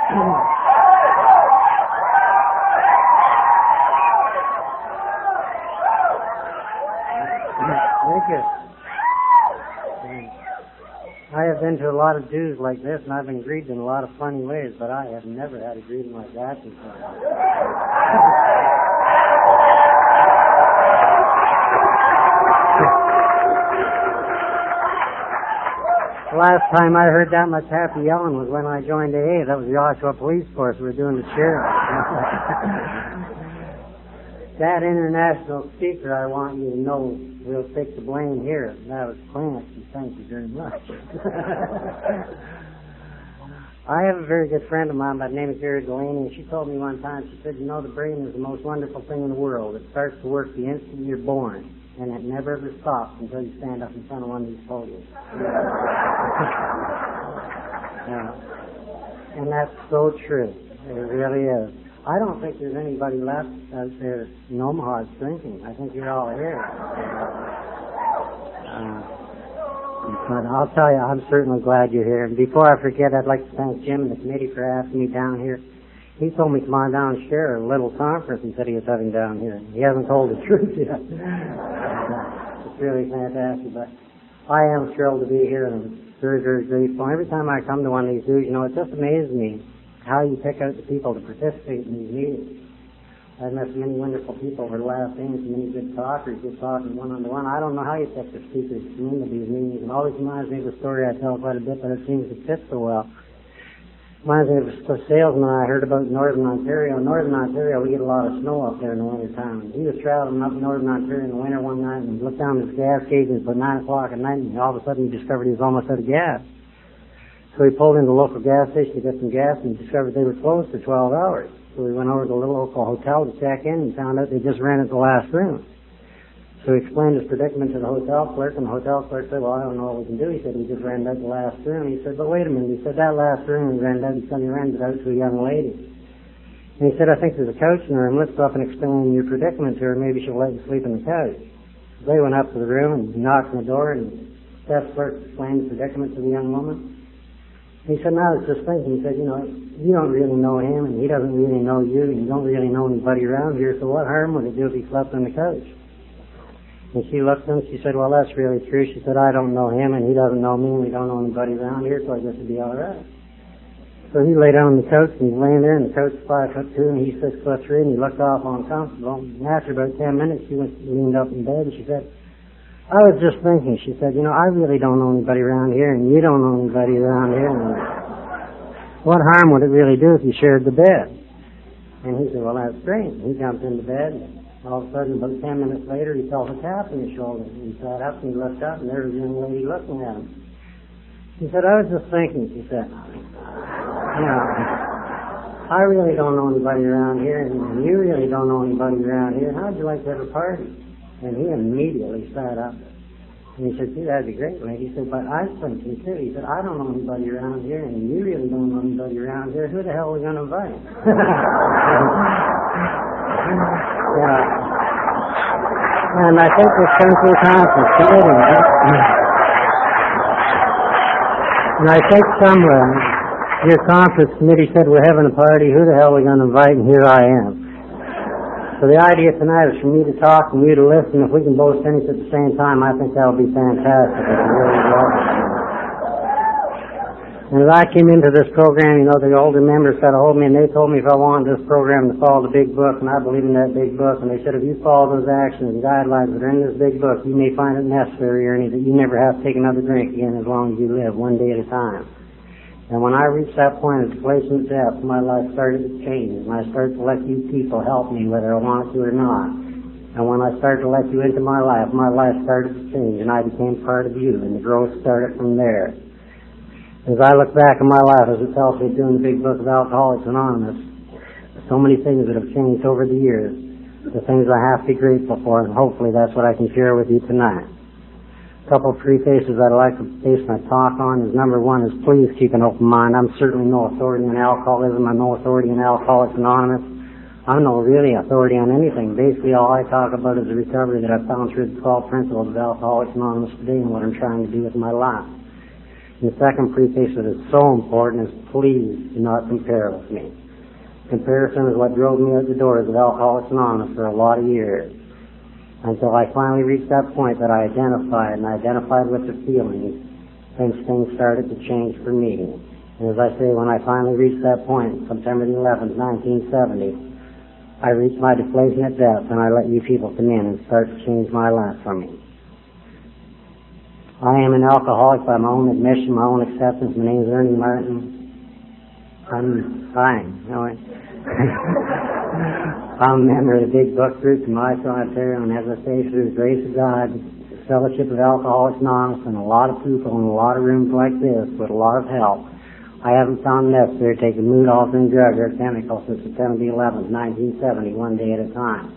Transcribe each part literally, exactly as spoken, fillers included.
Thank you. I have been to a lot of dues like this, and I've been greeted in a lot of funny ways, but I have never had a greeting like that before. The last time I heard that much happy yelling was when I joined A A. That was the Oshawa Police Force. We were doing the sheriff. That international speaker, I want you to know, will take the blame here. That was Clancy. Thank you very much. I have a very good friend of mine by the name of Jerry Delaney, and she told me one time, she said, you know, the brain is the most wonderful thing in the world. It starts to work the instant you're born, and it never ever stops until you stand up in front of one of these podiums. Yeah. And that's so true. It really is. I don't think there's anybody left out there in Omaha that's drinking. I think you're all here. Uh, but I'll tell you, I'm certainly glad you're here. And before I forget, I'd like to thank Jim and the committee for asking me down here. He told me to come on down and share a little conference he said he was having down here. He hasn't told the truth yet. It's really fantastic. But I am thrilled to be here, and I'm very, very grateful. Every time I come to one of these dudes, you know, it just amazes me how you pick out the people to participate in these meetings. I've met many wonderful people over the last days, many good talkers, good talking one-on-one. I don't know how you pick the speakers to come into these meetings. It always reminds me of a story I tell quite a bit, but it seems to fit so well. It reminds me of a salesman I heard about in Northern Ontario. In Northern Ontario, we get a lot of snow up there in the winter time. He was traveling up in Northern Ontario in the winter one night and looked down his gas gauge, and it was about nine o'clock at night, and all of a sudden he discovered he was almost out of gas. So he pulled into the local gas station to get some gas, and he discovered they were closed for twelve hours. So he went over to the little local hotel to check in and found out they just rented the last room. So he explained his predicament to the hotel clerk, and the hotel clerk said, well, I don't know what we can do. He said, we just rented out the last room. He said, but wait a minute. He said, that last room we rented out, he said he rented it out to a young lady. And he said, I think there's a couch in the room. Let's go up and explain your predicament to her. Maybe she'll let you sleep in the couch. So they went up to the room and knocked on the door, and the desk clerk explained the predicament to the young woman. He said, now I was just thinking, he said, you know, you don't really know him, and he doesn't really know you, and you don't really know anybody around here, so what harm would it do if he slept on the couch? And she looked at him, she said, well, that's really true. She said, I don't know him, and he doesn't know me, and we don't know anybody around here, so I guess it'd be all right. So he lay down on the couch, and he's laying there, and the couch is five foot two, and he's six foot three, and he looked off uncomfortable. And after about ten minutes, she went, leaned up in bed, and she said, I was just thinking, she said, you know, I really don't know anybody around here, and you don't know anybody around here, and what harm would it really do if you shared the bed? And he said, well, that's great. And he jumped into bed, and all of a sudden, about ten minutes later, he felt a tap on his shoulder. He sat up, and he looked up, and there was a young lady looking at him. He said, I was just thinking, she said, you know, I really don't know anybody around here, and you really don't know anybody around here. How'd you like to have a party? And he immediately sat up. And he said, gee, that'd be great, lady. He said, but I was thinking too. He said, I don't know anybody around here, and you really don't know anybody around here. Who the hell are we going to invite? Yeah. And I think this comes to a conference committee. And I think somewhere your conference committee said, we're having a party. Who the hell are we going to invite? And here I am. So the idea tonight is for me to talk and you to listen. If we can both finish at the same time, I think that would be fantastic. Really and as I came into this program, you know, the older members got a hold of me and they told me if I wanted this program to follow the big book, and I believe in that big book, and they said if you follow those actions and guidelines that are in this big book, you may find it necessary, Ernie, that you never have to take another drink again as long as you live, one day at a time. And when I reached that point of deflation depth, my life started to change. And I started to let you people help me whether I wanted to or not. And when I started to let you into my life, my life started to change and I became part of you. And the growth started from there. As I look back on my life, as it tells me doing the big book of Alcoholics Anonymous, so many things that have changed over the years, the things I have to be grateful for, and hopefully that's what I can share with you tonight. A couple of prefaces I'd like to base my talk on is number one is please keep an open mind. I'm certainly no authority on alcoholism. I'm no authority on Alcoholics Anonymous. I'm no really authority on anything. Basically all I talk about is the recovery that I've found through the twelve principles of Alcoholics Anonymous today and what I'm trying to do with my life. And the second preface that is so important is please do not compare with me. Comparison is what drove me out the doors of Alcoholics Anonymous for a lot of years, until I finally reached that point that I identified and I identified with the feelings, things things started to change for me. And as I say, when I finally reached that point, September the eleventh, nineteen seventy, I reached my deflation at depth, and I let you people come in and start to change my life for me. I am an alcoholic by my own admission, my own acceptance. My name is Ernie Martin. I'm fine. No, I, I'm a member of the Big Book Group in Mysore, Ontario, and as I say, through the grace of God, the Fellowship of Alcoholics Anonymous, and a lot of people in a lot of rooms like this with a lot of help, I haven't found necessary to take a mood altering drug or a chemical since September the eleventh, nineteen seventy, one day at a time.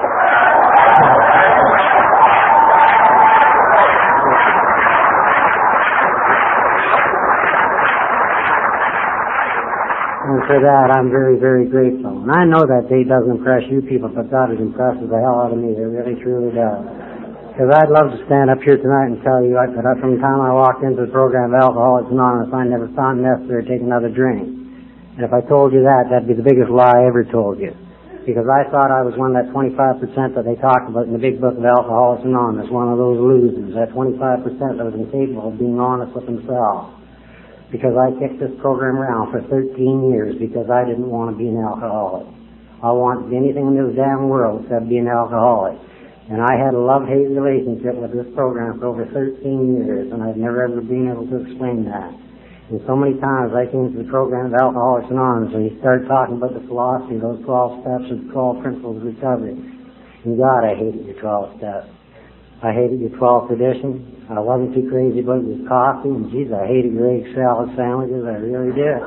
And for that, I'm very, very grateful. And I know that date doesn't impress you people, but God, it impresses the hell out of me. It really, truly does. Because I'd love to stand up here tonight and tell you that from the time I walked into the program of Alcoholics Anonymous, I never found it necessary to take another drink. And if I told you that, that'd be the biggest lie I ever told you. Because I thought I was one of that twenty-five percent that they talked about in the big book of Alcoholics Anonymous, one of those losers, that twenty-five percent that was incapable of being honest with themselves. Because I kicked this program around for thirteen years because I didn't want to be an alcoholic. I wanted to be anything in this damn world except be an alcoholic. And I had a love-hate relationship with this program for over thirteen years, and I've never ever been able to explain that. And so many times I came to the program of Alcoholics Anonymous and he started talking about the philosophy, those twelve steps and twelve principles of recovery. And God, I hated your twelve steps. I hated your twelfth edition. I wasn't too crazy about your coffee, and geez, I hated your egg salad sandwiches. I really did.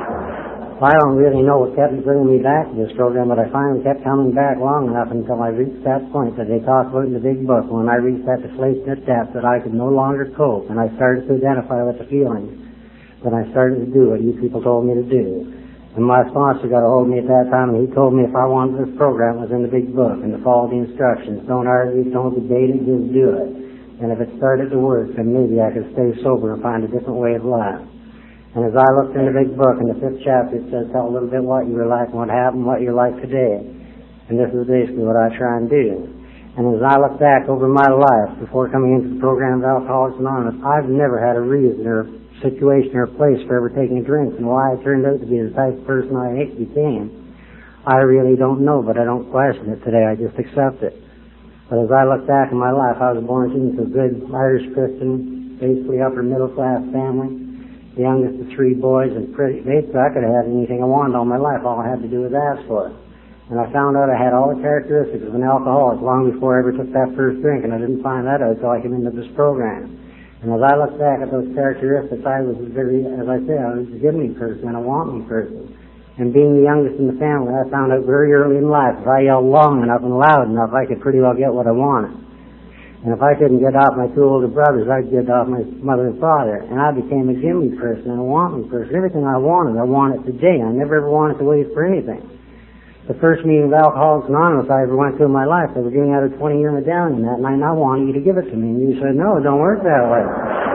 I don't really know what kept bringing me back to this program, but I finally kept coming back long enough until I reached that point that they talk about in the big book. When I reached that deflation at depth that I could no longer cope, and I started to identify with the feelings, then I started to do what you people told me to do. And my sponsor got a hold of me at that time, and he told me if I wanted this program, it was in the big book, and to follow the instructions. Don't argue, don't debate it, just do it. And if it started to work, then maybe I could stay sober and find a different way of life. And as I looked in the big book, in the fifth chapter, it says, tell a little bit what you were like and what happened, what you're like today. And this is basically what I try and do. And as I look back over my life, before coming into the program of Alcoholics Anonymous, I've never had a reason or situation or place for ever taking a drink. And why I turned out to be the type of person I became, I really don't know, but I don't question it today. I just accept it. But as I look back in my life, I was born into a good Irish Christian, basically upper middle class family. The youngest of three boys, and pretty, basically I could have had anything I wanted all my life. All I had to do was ask for it. And I found out I had all the characteristics of an alcoholic long before I ever took that first drink, and I didn't find that out until I came into this program. And as I look back at those characteristics, I was very, as I said, I was a give me person and a want me person. And being the youngest in the family, I found out very early in life, if I yelled long enough and loud enough, I could pretty well get what I wanted. And if I couldn't get off my two older brothers, I'd get off my mother and father. And I became a give me person and a want me person. Everything I wanted, I wanted today. I never ever wanted to wait for anything. The first meeting of Alcoholics Anonymous I ever went to in my life, they were giving out a twenty-year medallion that night, and I wanted you to give it to me. And you said, no, it don't work that way.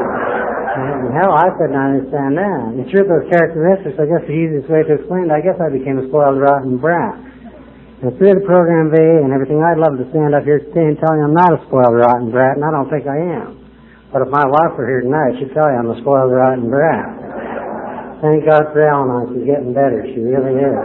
And hell, I couldn't understand that. And sure, those characteristics, I guess the easiest way to explain it, I guess I became a spoiled, rotten brat. And through the program of A A and everything, I'd love to stand up here today and tell you I'm not a spoiled, rotten brat, and I don't think I am. But if my wife were here tonight, she'd tell you I'm a spoiled, rotten brat. Thank God for Al-Anon. She's getting better. She really is.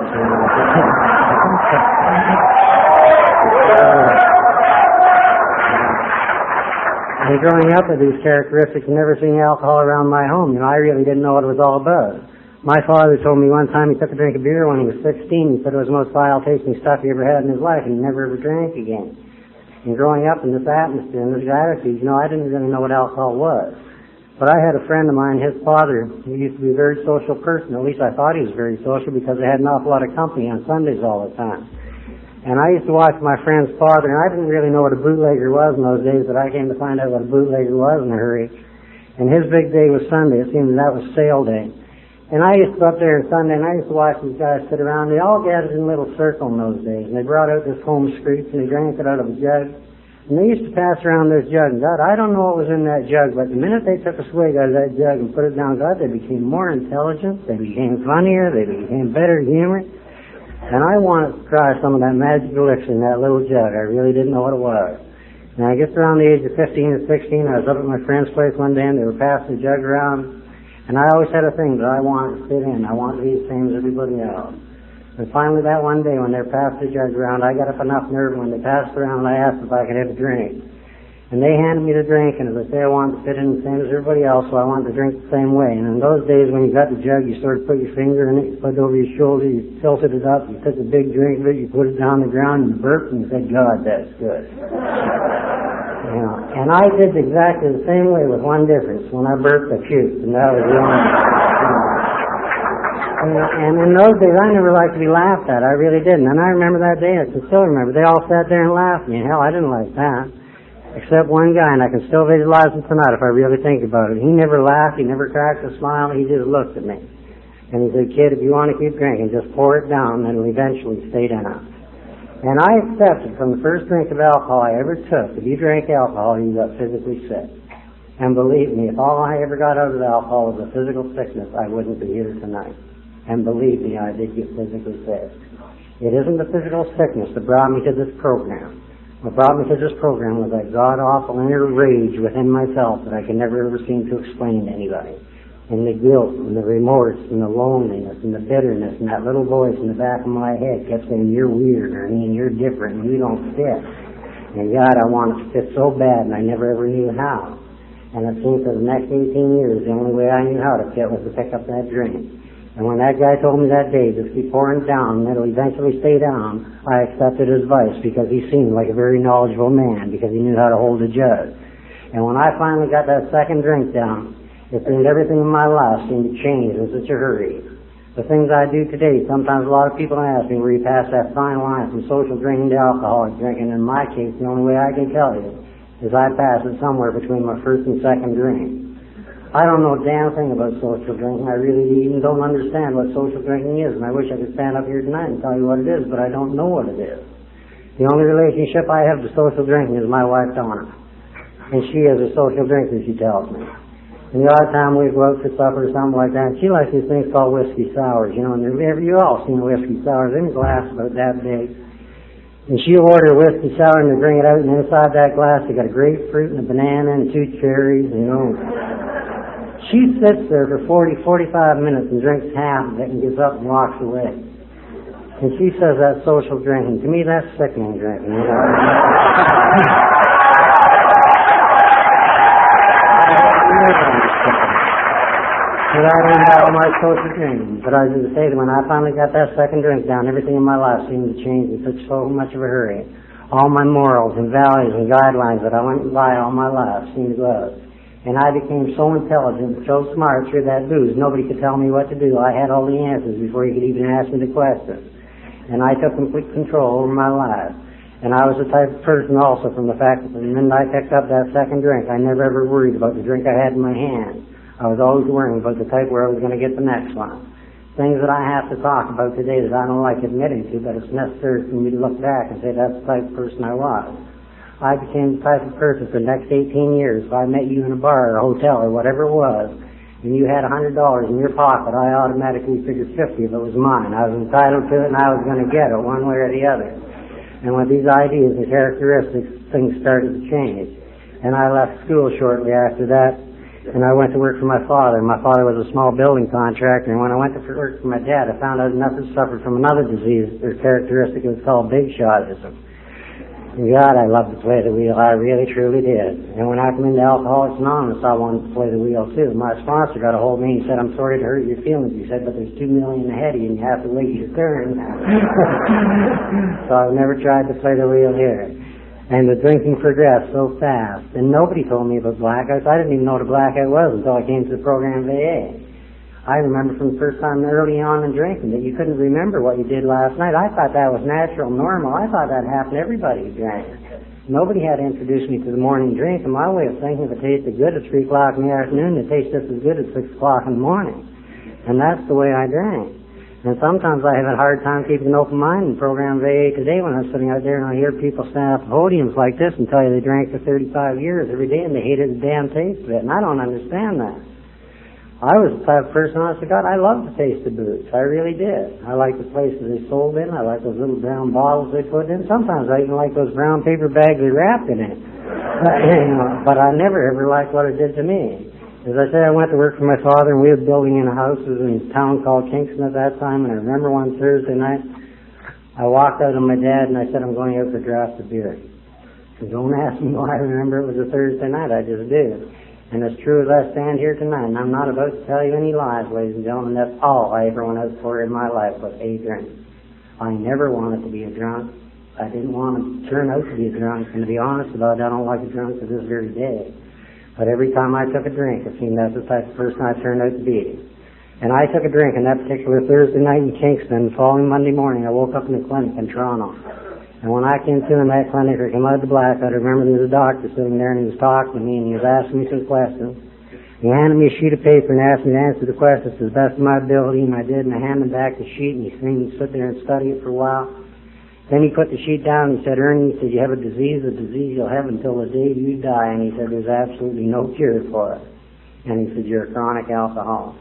And growing up with these characteristics and never seeing alcohol around my home, you know, I really didn't know what it was all about. My father told me one time he took a drink of beer when he was sixteen. He said it was the most vile-tasting stuff he ever had in his life, and he never ever drank again. And growing up in this atmosphere and this attitude, you know, I didn't really know what alcohol was. But I had a friend of mine, his father, who used to be a very social person. At least I thought he was very social because they had an awful lot of company on Sundays all the time. And I used to watch my friend's father, and I didn't really know what a bootlegger was in those days, but I came to find out what a bootlegger was in a hurry. And his big day was Sunday. It seemed that was sale day. And I used to go up there on Sunday, and I used to watch these guys sit around. They all gathered in a little circle in those days, and they brought out this home screech, and they drank it out of a jug. And they used to pass around this jug. And God, I don't know what was in that jug, but the minute they took a swig out of that jug and put it down, God, they became more intelligent, they became funnier, they became better humored. And I wanted to try some of that magic elixir in that little jug. I really didn't know what it was. And I guess around the age of fifteen or sixteen, I was up at my friend's place one day and they were passing the jug around. And I always had a thing that I wanted to fit in. I wanted to be the same as everybody else. And finally that one day when they passed the jug around, I got up enough nerve when they passed it around and I asked if I could have a drink. And they handed me the drink, and as I say, I wanted to fit in the same as everybody else, so I wanted to drink the same way. And in those days when you got the jug, you sort of put your finger in it, you put it over your shoulder, you tilted it up, you took a big drink of it, you put it down on the ground, and you burped, and you said, God, that's good. You know, and I did exactly the same way with one difference. When I burped, I puked, and that was the only You know, and in those days, I never liked to be laughed at. I really didn't. And I remember that day, I can still remember. They all sat there and laughed at me. Hell, I didn't like that. Except one guy, and I can still visualize him tonight if I really think about it. He never laughed. He never cracked a smile. He just looked at me. And he said, kid, if you want to keep drinking, just pour it down, and it'll eventually stay down. And I accepted from the first drink of alcohol I ever took, if you drank alcohol, you got physically sick. And believe me, if all I ever got out of alcohol was a physical sickness, I wouldn't be here tonight. And believe me, I did get physically sick. It isn't the physical sickness that brought me to this program. What brought me to this program was that god-awful inner rage within myself that I could never ever seem to explain to anybody. And the guilt, and the remorse, and the loneliness, and the bitterness, and that little voice in the back of my head kept saying, you're weird, Ernie, and you're different, and you don't fit. And God, I wanted to fit so bad, and I never ever knew how. And it seemed for the next eighteen years, the only way I knew how to fit was to pick up that drink. And when that guy told me that day, just keep pouring it down, and it'll eventually stay down, I accepted his advice because he seemed like a very knowledgeable man, because he knew how to hold a jug. And when I finally got that second drink down, it seemed everything in my life seemed to change in such a hurry. The things I do today, sometimes a lot of people ask me where you pass that fine line from social drinking to alcoholic drinking. In my case, the only way I can tell you is I pass it somewhere between my first and second drink. I don't know a damn thing about social drinking. I really even don't understand what social drinking is, and I wish I could stand up here tonight and tell you what it is, but I don't know what it is. The only relationship I have to social drinking is my wife, Donna. And she is a social drinker, she tells me. And the odd time we go out for supper or something like that, she likes these things called whiskey sours, you know, and you all seen whiskey sours in a glass about that big. And she'll order a whiskey sour and they bring it out, and inside that glass they got a grapefruit and a banana and two cherries, you know. She sits there for forty, forty-five minutes and drinks half of it and gets up and walks away. And she says that's social drinking. To me, that's sickening drinking. You know? But I don't know my social drinking. But I was going to say that when I finally got that second drink down, everything in my life seemed to change in such so much of a hurry. All my morals and values and guidelines that I went by all my life seemed to go out. And I became so intelligent, so smart through that booze, nobody could tell me what to do. I had all the answers before you could even ask me the questions. And I took complete control over my life. And I was the type of person also from the fact that the minute I picked up that second drink, I never ever worried about the drink I had in my hand. I was always worrying about the type where I was going to get the next one. Things that I have to talk about today that I don't like admitting to, but it's necessary for me to look back and say that's the type of person I was. I became the type of person for the next eighteen years. If I met you in a bar or a hotel or whatever it was, and you had a hundred dollars in your pocket, I automatically figured fifty if it was mine. I was entitled to it and I was going to get it one way or the other. And with these ideas and characteristics, things started to change. And I left school shortly after that, and I went to work for my father. My father was a small building contractor, and when I went to work for my dad, I found out enough to suffer from another disease or characteristic. It was called big shotism. God, I loved to play the wheel. I really, truly did. And when I came into Alcoholics Anonymous, I wanted to play the wheel too. My sponsor got a hold of me and said, I'm sorry to hurt your feelings. He said, but there's two million ahead of you and you have to wait your turn. So I've never tried to play the wheel here. And the drinking progressed so fast. And nobody told me about blackouts. I didn't even know what a blackout was until I came to the program of A A. I remember from the first time early on in drinking that you couldn't remember what you did last night. I thought that was natural, normal. I thought that happened to everybody who drank. Nobody had to introduce me to the morning drink, and my way of thinking, if it tasted good at three o'clock in the afternoon, it tastes just as good at six o'clock in the morning. And that's the way I drank. And sometimes I have a hard time keeping an open mind in program of A A today when I'm sitting out there and I hear people stand up at podiums like this and tell you they drank for thirty-five years every day and they hated the damn taste of it. And I don't understand that. I was the type of person, honest to God, I loved the taste of booze. I really did. I liked the places they sold in. I liked those little brown bottles they put in. Sometimes I even liked those brown paper bags they wrapped it in. But, you know, but I never ever liked what it did to me. As I said, I went to work for my father, and we were building in a house. It was in a town called Kingston at that time, and I remember one Thursday night, I walked out on my dad, and I said, I'm going out for a glass of beer. So don't ask me why I remember it was a Thursday night. I just did. And as true as I stand here tonight, and I'm not about to tell you any lies, ladies and gentlemen, that's all I ever went out for in my life was a drink. I never wanted to be a drunk. I didn't want to turn out to be a drunk, and to be honest about it, I don't like a drunk to this very day. But every time I took a drink, it seemed that's the type of person I turned out to be. And I took a drink on that particular Thursday night in Kingston. The following Monday morning, I woke up in the clinic in Toronto. And when I came to in that clinic, I came out of the black, I remember there was a doctor sitting there, and he was talking to me, and he was asking me some questions. He handed me a sheet of paper and asked me to answer the questions to the best of my ability, and I did, and I handed him back the sheet, and he seemed to sit there and study it for a while. Then he put the sheet down and he said, Ernie, he said, you have a disease, a disease you'll have until the day you die. And he said, there's absolutely no cure for it. And he said, you're a chronic alcoholic.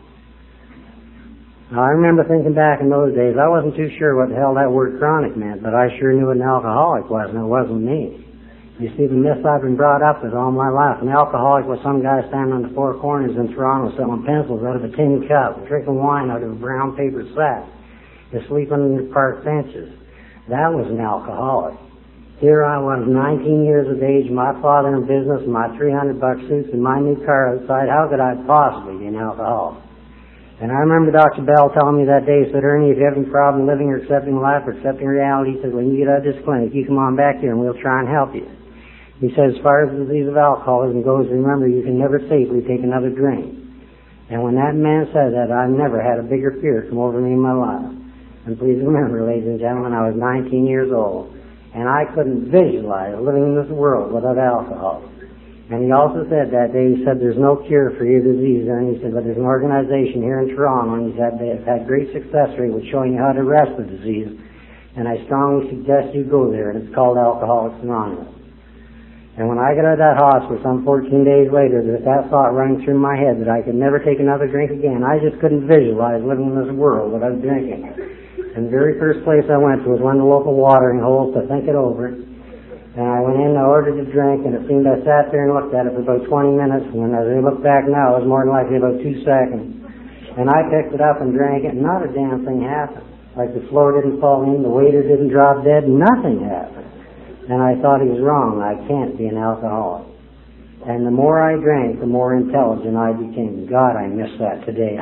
Now, I remember thinking back in those days, I wasn't too sure what the hell that word chronic meant, but I sure knew what an alcoholic was, and it wasn't me. You see, the myths I've been brought up with all my life. An alcoholic was some guy standing on the four corners in Toronto selling pencils out of a tin cup, drinking wine out of a brown paper sack, and sleeping in the park benches. That was an alcoholic. Here I was, nineteen years of age, my father in business, my three hundred buck suits, and my new car outside. How could I possibly be an alcoholic? And I remember Doctor Bell telling me that day, he said, Ernie, if you have any problem living or accepting life or accepting reality, he said, when you get out of this clinic, you come on back here and we'll try and help you. He said, as far as the disease of alcoholism goes, remember, you can never safely take another drink. And when that man said that, I never had a bigger fear come over me in my life. And please remember, ladies and gentlemen, I was nineteen years old, and I couldn't visualize living in this world without alcohol. And he also said that day, he said, there's no cure for your disease. And he said, but there's an organization here in Toronto, and he said they've had great success rate with showing you how to arrest the disease. And I strongly suggest you go there, and it's called Alcoholics Anonymous. And when I got out of that hospital some fourteen days later, that that thought rang through my head that I could never take another drink again. I just couldn't visualize living in this world without drinking. And the very first place I went to was one of the local watering holes to think it over. And I went in, I ordered a drink, and it seemed I sat there and looked at it for about twenty minutes. And as I look back now, it was more than likely about two seconds. And I picked it up and drank it, and not a damn thing happened. Like the floor didn't fall in, the waiter didn't drop dead, nothing happened. And I thought he was wrong. I can't be an alcoholic. And the more I drank, the more intelligent I became. God, I miss that today.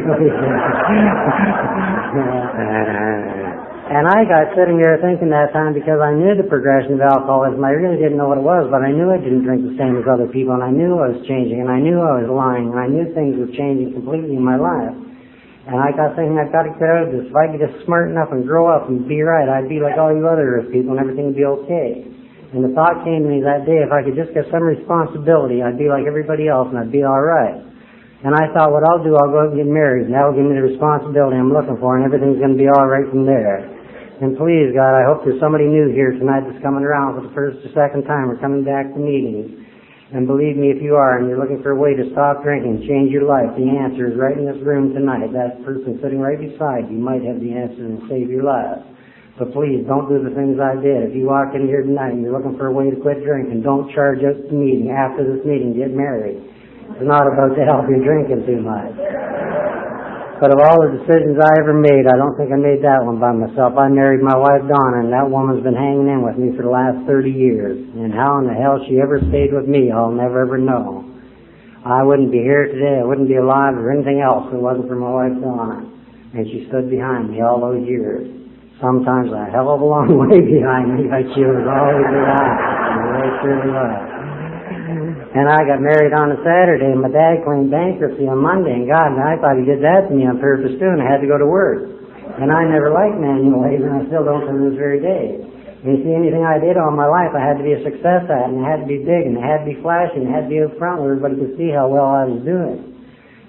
And I got sitting there thinking that time, because I knew the progression of alcoholism. I really didn't know what it was, but I knew I didn't drink the same as other people, and I knew I was changing, and I knew I was lying, and I knew things were changing completely in my life. And I got thinking, I've got to get out of this. If I could just smart enough and grow up and be right, I'd be like all you other people, and everything would be okay. And the thought came to me that day, if I could just get some responsibility, I'd be like everybody else, and I'd be all right. And I thought, what I'll do, I'll go out and get married, and that'll give me the responsibility I'm looking for, and everything's going to be all right from there. And please, God, I hope there's somebody new here tonight that's coming around for the first or second time or coming back to meetings. And believe me, if you are, and you're looking for a way to stop drinking, change your life, the answer is right in this room tonight. That person sitting right beside you might have the answer and save your life. But please, don't do the things I did. If you walk in here tonight and you're looking for a way to quit drinking, don't charge up the meeting. After this meeting, get married. It's not about to help you drinking too much. But of all the decisions I ever made, I don't think I made that one by myself. I married my wife, Donna, and that woman's been hanging in with me for the last thirty years. And how in the hell she ever stayed with me, I'll never ever know. I wouldn't be here today. I wouldn't be alive or anything else if it wasn't for my wife, Donna. And she stood behind me all those years. Sometimes a hell of a long way behind me, but she was always behind me. Sure was. And I got married on a Saturday, and my dad claimed bankruptcy on Monday, and God, and I thought he did that to me on purpose too, and I had to go to work. And I never liked manual labor, and I still don't to this very day. And you see, anything I did all my life, I had to be a success at, and it had to be big, and it had to be flashy, and it had to be up front where everybody could see how well I was doing.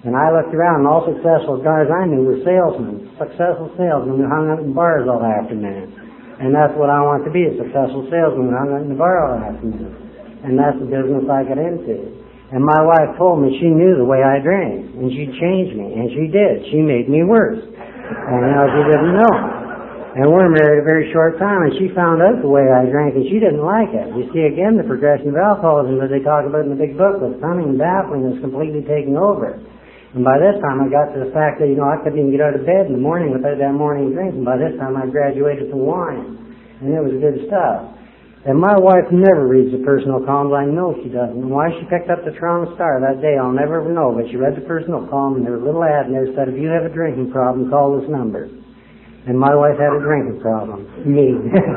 And I looked around, and all successful guys I knew were salesmen, successful salesmen who hung out in bars all afternoon. And that's what I want to be, a successful salesman who hung out in the bar all afternoon. And that's the business I got into. And my wife told me she knew the way I drank, and she changed me, and she did. She made me worse. And you know, she didn't know. And we're married a very short time, and she found out the way I drank, and she didn't like it. You see, again, the progression of alcoholism that they talk about in the big book was cunning and baffling is completely taking over. And by this time, I got to the fact that, you know, I couldn't even get out of bed in the morning without that morning drink. And by this time, I graduated to wine. And it was good stuff. And my wife never reads the personal columns. I know she doesn't. And why she picked up the Toronto Star that day, I'll never know. But she read the personal column, and there was a little ad in there that said, if you have a drinking problem, call this number. And my wife had a drinking problem. Me.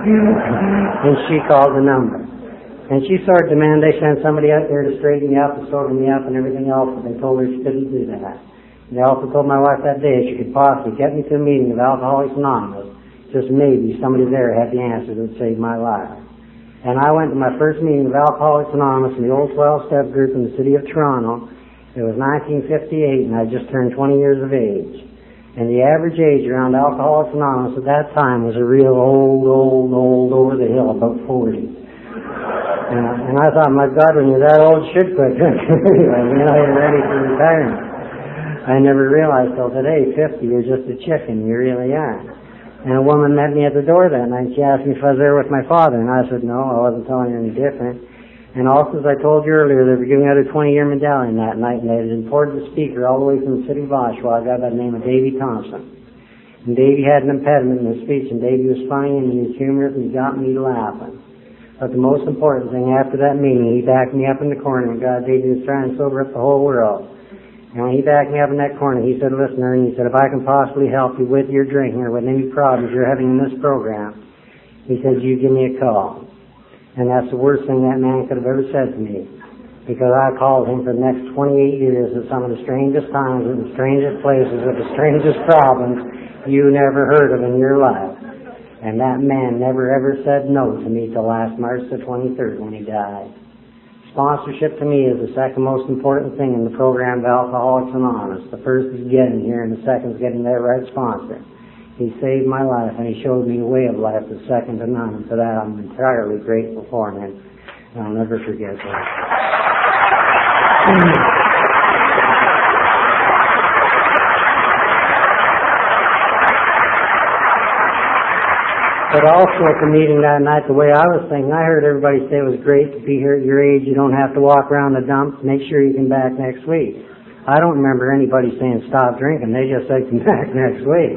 And she called the number. And she started demanding they send somebody out there to straighten me up and sober me up and everything else, but they told her she couldn't do that. And they also told my wife that day she could possibly get me to a meeting of Alcoholics Anonymous. Just maybe somebody there had the answer that would save my life. And I went to my first meeting of Alcoholics Anonymous in the old twelve-step group in the city of Toronto. It was nineteen fifty-eight, and I just turned twenty years of age. And the average age around Alcoholics Anonymous at that time was a real old, old, old over the hill, about forty. And, and I thought, my God, when you're that old, you should quit drinking. You know, you're ready for retirement. I never realized till today, fifty, you're just a chicken. You really are. And a woman met me at the door that night. She asked me if I was there with my father. And I said, no, I wasn't telling her any different. And also, as I told you earlier, they were giving out a twenty-year medallion that night. And they had imported a speaker all the way from the city of Oshawa, a guy by the name of Davy Thompson. And Davy had an impediment in his speech. And Davy was funny and he was humorous and he got me laughing. But the most important thing, after that meeting, he backed me up in the corner, and God, Davey was trying to sober up the whole world. And when he backed me up in that corner, he said, listen, Ernie, he said, if I can possibly help you with your drinking or with any problems you're having in this program, he said, you give me a call. And that's the worst thing that man could have ever said to me. Because I called him for the next twenty-eight years at some of the strangest times, at the strangest places, with the strangest problems you never heard of in your life. And that man never ever said no to me till last March the twenty-third when he died. Sponsorship to me is the second most important thing in the program of Alcoholics Anonymous. The first is getting here and the second is getting that right sponsor. He saved my life and he showed me a way of life that's second to none. And for that I'm entirely grateful for him. And I'll never forget that. But also at the meeting that night, the way I was thinking, I heard everybody say it was great to be here at your age. You don't have to walk around the dumps. Make sure you come back next week. I don't remember anybody saying stop drinking. They just said come back next week.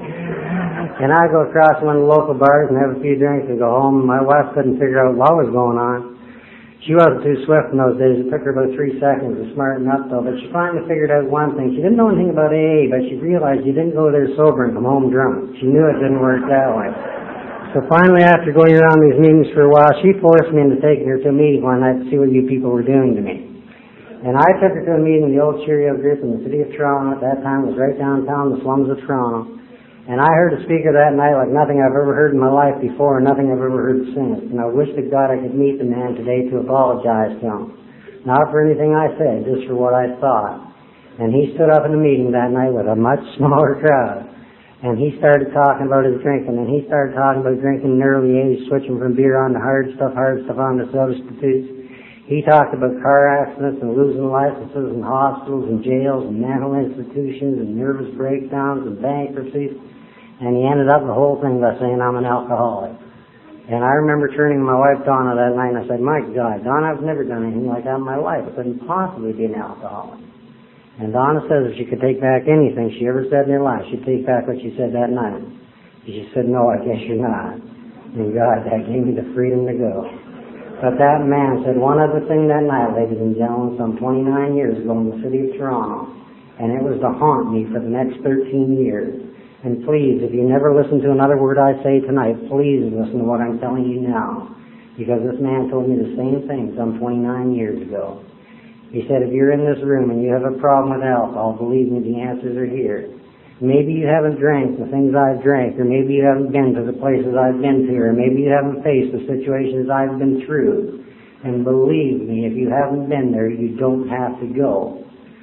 And I go across one of the local bars and have a few drinks and go home. My wife couldn't figure out what was going on. She wasn't too swift in those days. It took her about three seconds to smarten up, though. But she finally figured out one thing. She didn't know anything about A A, but she realized you didn't go there sober and come home drunk. She knew it didn't work that way. So finally, after going around these meetings for a while, she forced me into taking her to a meeting one night to see what you people were doing to me. And I took her to a meeting in the old Cheerio group in the city of Toronto. At that time, it was right downtown, the slums of Toronto. And I heard a speaker that night like nothing I've ever heard in my life before and nothing I've ever heard since. And I wish to God I could meet the man today to apologize to him. Not for anything I said, just for what I thought. And he stood up in the meeting that night with a much smaller crowd. And he started talking about his drinking, and he started talking about drinking in an early age, switching from beer on to hard stuff, hard stuff on to substitutes. He talked about car accidents and losing licenses and hospitals and jails and mental institutions and nervous breakdowns and bankruptcies. And he ended up the whole thing by saying, I'm an alcoholic. And I remember turning to my wife, Donna, that night, and I said, my God, Donna, I've never done anything like that in my life. I couldn't possibly be an alcoholic. And Donna says if she could take back anything she ever said in her life, she'd take back what she said that night. She said, no, I guess you're not. And God, that gave me the freedom to go. But that man said one other thing that night, ladies and gentlemen, some twenty-nine years ago in the city of Toronto. And it was to haunt me for the next thirteen years. And please, if you never listen to another word I say tonight, please listen to what I'm telling you now. Because this man told me the same thing some twenty-nine years ago. He said, if you're in this room and you have a problem with alcohol, believe me, the answers are here. Maybe you haven't drank the things I've drank, or maybe you haven't been to the places I've been to, or maybe you haven't faced the situations I've been through. And believe me, if you haven't been there, you don't have to go.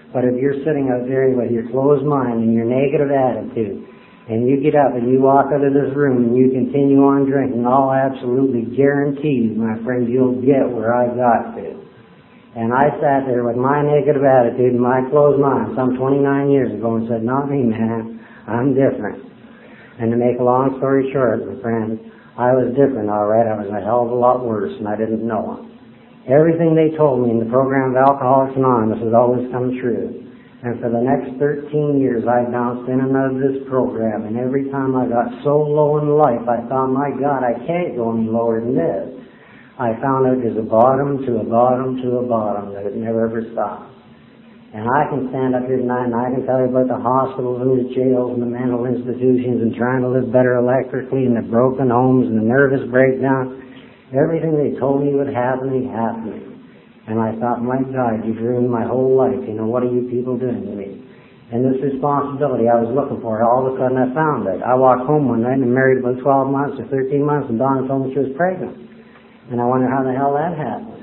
But if you're sitting out there with your closed mind and your negative attitude, and you get up and you walk out of this room and you continue on drinking, I'll absolutely guarantee you, my friend, you'll get where I got to. And I sat there with my negative attitude and my closed mind some twenty-nine years ago and said, not me, man, I'm different. And to make a long story short, my friend, I was different, all right. I was a hell of a lot worse, and I didn't know it. Everything they told me in the program of Alcoholics Anonymous has always come true. And for the next thirteen years, I bounced in and out of this program, and every time I got so low in life, I thought, my God, I can't go any lower than this. I found out there's a bottom to a bottom to a bottom that it never ever stops. And I can stand up here tonight and I can tell you about the hospitals and the jails and the mental institutions and trying to live better electrically and the broken homes and the nervous breakdown. Everything they told me would happen, it happened. And I thought, my God, you've ruined my whole life. You know, what are you people doing to me? And this responsibility I was looking for, all of a sudden I found it. I walked home one night and married about twelve months or thirteen months, and Donna told me she was pregnant. And I wonder how the hell that happened.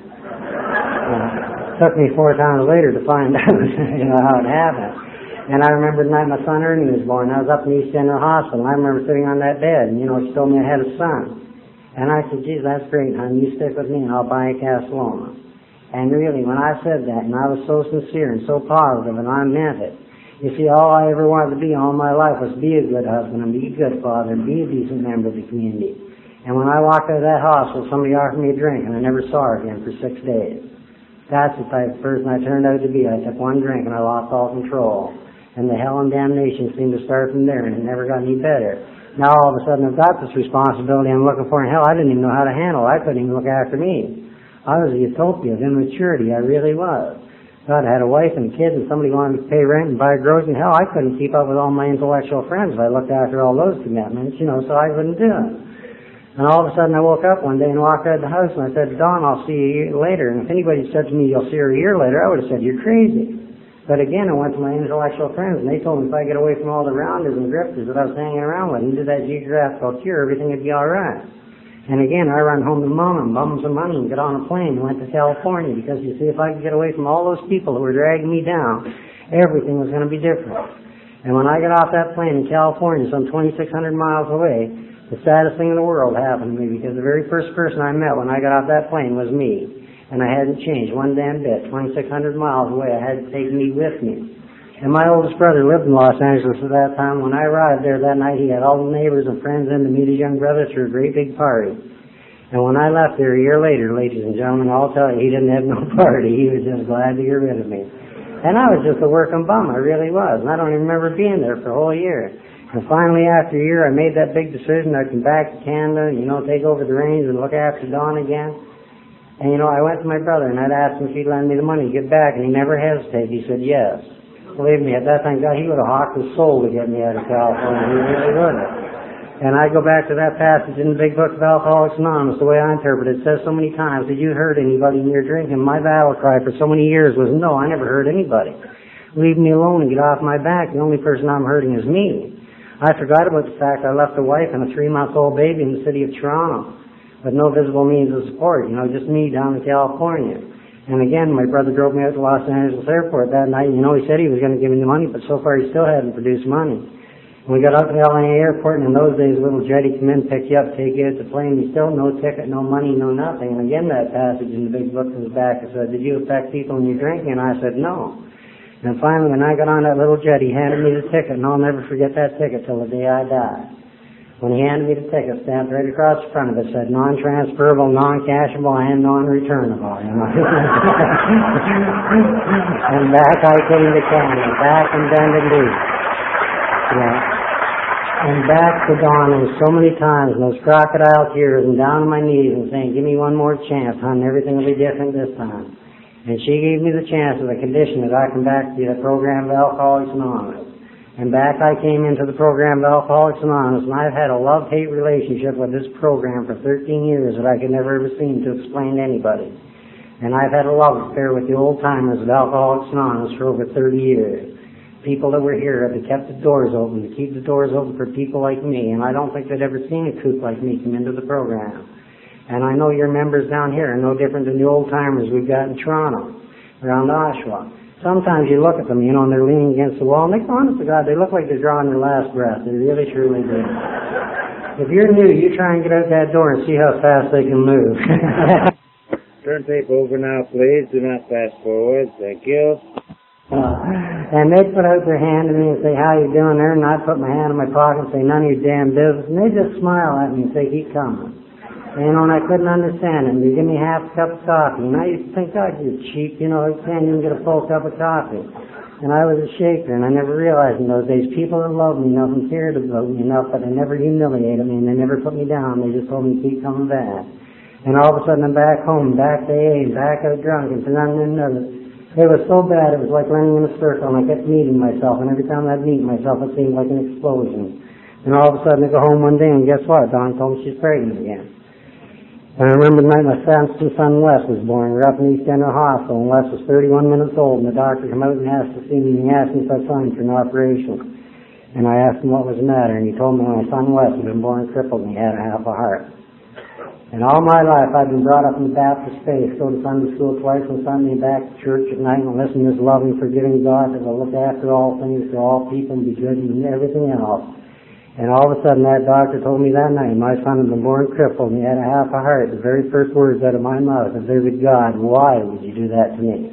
Uh, it took me four times later to find out, you know, how it happened. And I remember the night my son Ernie was born. I was up in East General Hospital, and I remember sitting on that bed, and, you know, she told me I had a son. And I said, geez, that's great, hon. You stick with me, and I'll buy a Castellona. And really, when I said that, and I was so sincere and so positive, and I meant it, you see, all I ever wanted to be all my life was be a good husband and be a good father and be a decent member of the community. And when I walked out of that hospital, somebody offered me a drink, and I never saw her again for six days. That's the type of person I turned out to be. I took one drink, and I lost all control. And the hell and damnation seemed to start from there, and it never got any better. Now, all of a sudden, I've got this responsibility I'm looking for, and hell, I didn't even know how to handle it. I couldn't even look after me. I was a utopia of immaturity. I really was. God, I had a wife and kids, and somebody wanted to pay rent and buy groceries. And hell, I couldn't keep up with all my intellectual friends if I looked after all those commitments, you know, so I couldn't do it. And all of a sudden, I woke up one day and walked out of the house, and I said, Dawn, I'll see you a year later. And if anybody said to me, you'll see her a year later, I would have said, you're crazy. But again, I went to my intellectual friends, and they told me if I get away from all the rounders and drifters that I was hanging around with and did that geographical cure, everything would be all right. And again, I run home to Mom and bum some money and got on a plane and went to California because, you see, if I could get away from all those people who were dragging me down, everything was going to be different. And when I got off that plane in California, some twenty-six hundred miles away, the saddest thing in the world happened to me because the very first person I met when I got off that plane was me. And I hadn't changed one damn bit. twenty-six hundred miles away, I had to take me with me. And my oldest brother lived in Los Angeles at that time. When I arrived there that night, he had all the neighbors and friends in to meet his young brother through a great big party. And when I left there a year later, ladies and gentlemen, I'll tell you, he didn't have no party. He was just glad to get rid of me. And I was just a working bum. I really was. And I don't even remember being there for a whole year. And finally, after a year, I made that big decision. I'd come back to Canada, you know, take over the reins and look after Dawn again. And, you know, I went to my brother, and I'd asked him if he'd lend me the money to get back, and he never hesitated. He said yes. Believe me, at that time, God, he would have hawked his soul to get me out of California. He really would have. And I go back to that passage in the big book of Alcoholics Anonymous, the way I interpret it. It says so many times, did you hurt anybody in your drinking? My battle cry for so many years was, no, I never hurt anybody. Leave me alone and get off my back. The only person I'm hurting is me. I forgot about the fact I left a wife and a three-month-old baby in the city of Toronto with no visible means of support, you know, just me down in California. And again, my brother drove me out to Los Angeles Airport that night. You know, he said he was going to give me the money, but so far he still hadn't produced money. When we got up to L A Airport, and in those days, a little jetty come in, pick you up, take you out to the plane. You still no ticket, no money, no nothing. And again, that passage in the big book in the back, it said, did you affect people when you're drinking? And I said, no. And finally, when I got on that little jet, he handed me the ticket, and I'll never forget that ticket till the day I die. When he handed me the ticket, stamped right across the front of it, said non-transferable, non-cashable, and non-returnable. You know? And back I came to Canada, back and bending deep. Yeah. And back to Dawn, and so many times, and those crocodile tears, and down on my knees, and saying, give me one more chance, hon, everything will be different this time. And she gave me the chance with the condition that I come back to the program of Alcoholics Anonymous. And back I came into the program of Alcoholics Anonymous, and I've had a love-hate relationship with this program for thirteen years that I could never ever seem to explain to anybody. And I've had a love affair with the old-timers of Alcoholics Anonymous for over thirty years. People that were here have kept the doors open, to keep the doors open for people like me, and I don't think they'd ever seen a kook like me come into the program. And I know your members down here are no different than the old-timers we've got in Toronto, around Oshawa. Sometimes you look at them, you know, and they're leaning against the wall, and they, honest to God, they look like they're drawing their last breath. They really, truly do. If you're new, you try and get out that door and see how fast they can move. Turn tape over now, please. Do not fast forward. Thank you. Uh, and they'd put out their hand to me and say, how you doing there? And I'd put my hand in my pocket and say, none of your damn business. And they'd just smile at me and say, keep coming. And, you know, and I couldn't understand it. And they'd give me half a cup of coffee. And I used to think, God, you're cheap. You know, you can't even get a full cup of coffee. And I was a shaker, and I never realized in those days people that loved me enough and cared about me enough, but they never humiliated me and they never put me down. They just told me to keep coming back. And all of a sudden I'm back home, back to A A, back out drunk, and to none and another. It was so bad, it was like running in a circle, and I kept meeting myself, and every time I'd meet myself, it seemed like an explosion. And all of a sudden I go home one day, and guess what? Dawn told me she's pregnant again. And I remember the night my son Wes was born. We were up in East End Hospital, and Wes was thirty-one minutes old, and the doctor came out and asked to see me, and he asked me if I signed for an operation. And I asked him what was the matter, and he told me my son Wes had been born crippled, and he had a half a heart. And all my life I've been brought up in the Baptist faith, go to Sunday school twice on Sunday, back to church at night, and listen to this loving, forgiving God that will look after all things for all people and be good and everything else. And all of a sudden that doctor told me that night, my son had been born crippled and he had a half a heart. The very first words out of my mouth, if there was God, why would you do that to me?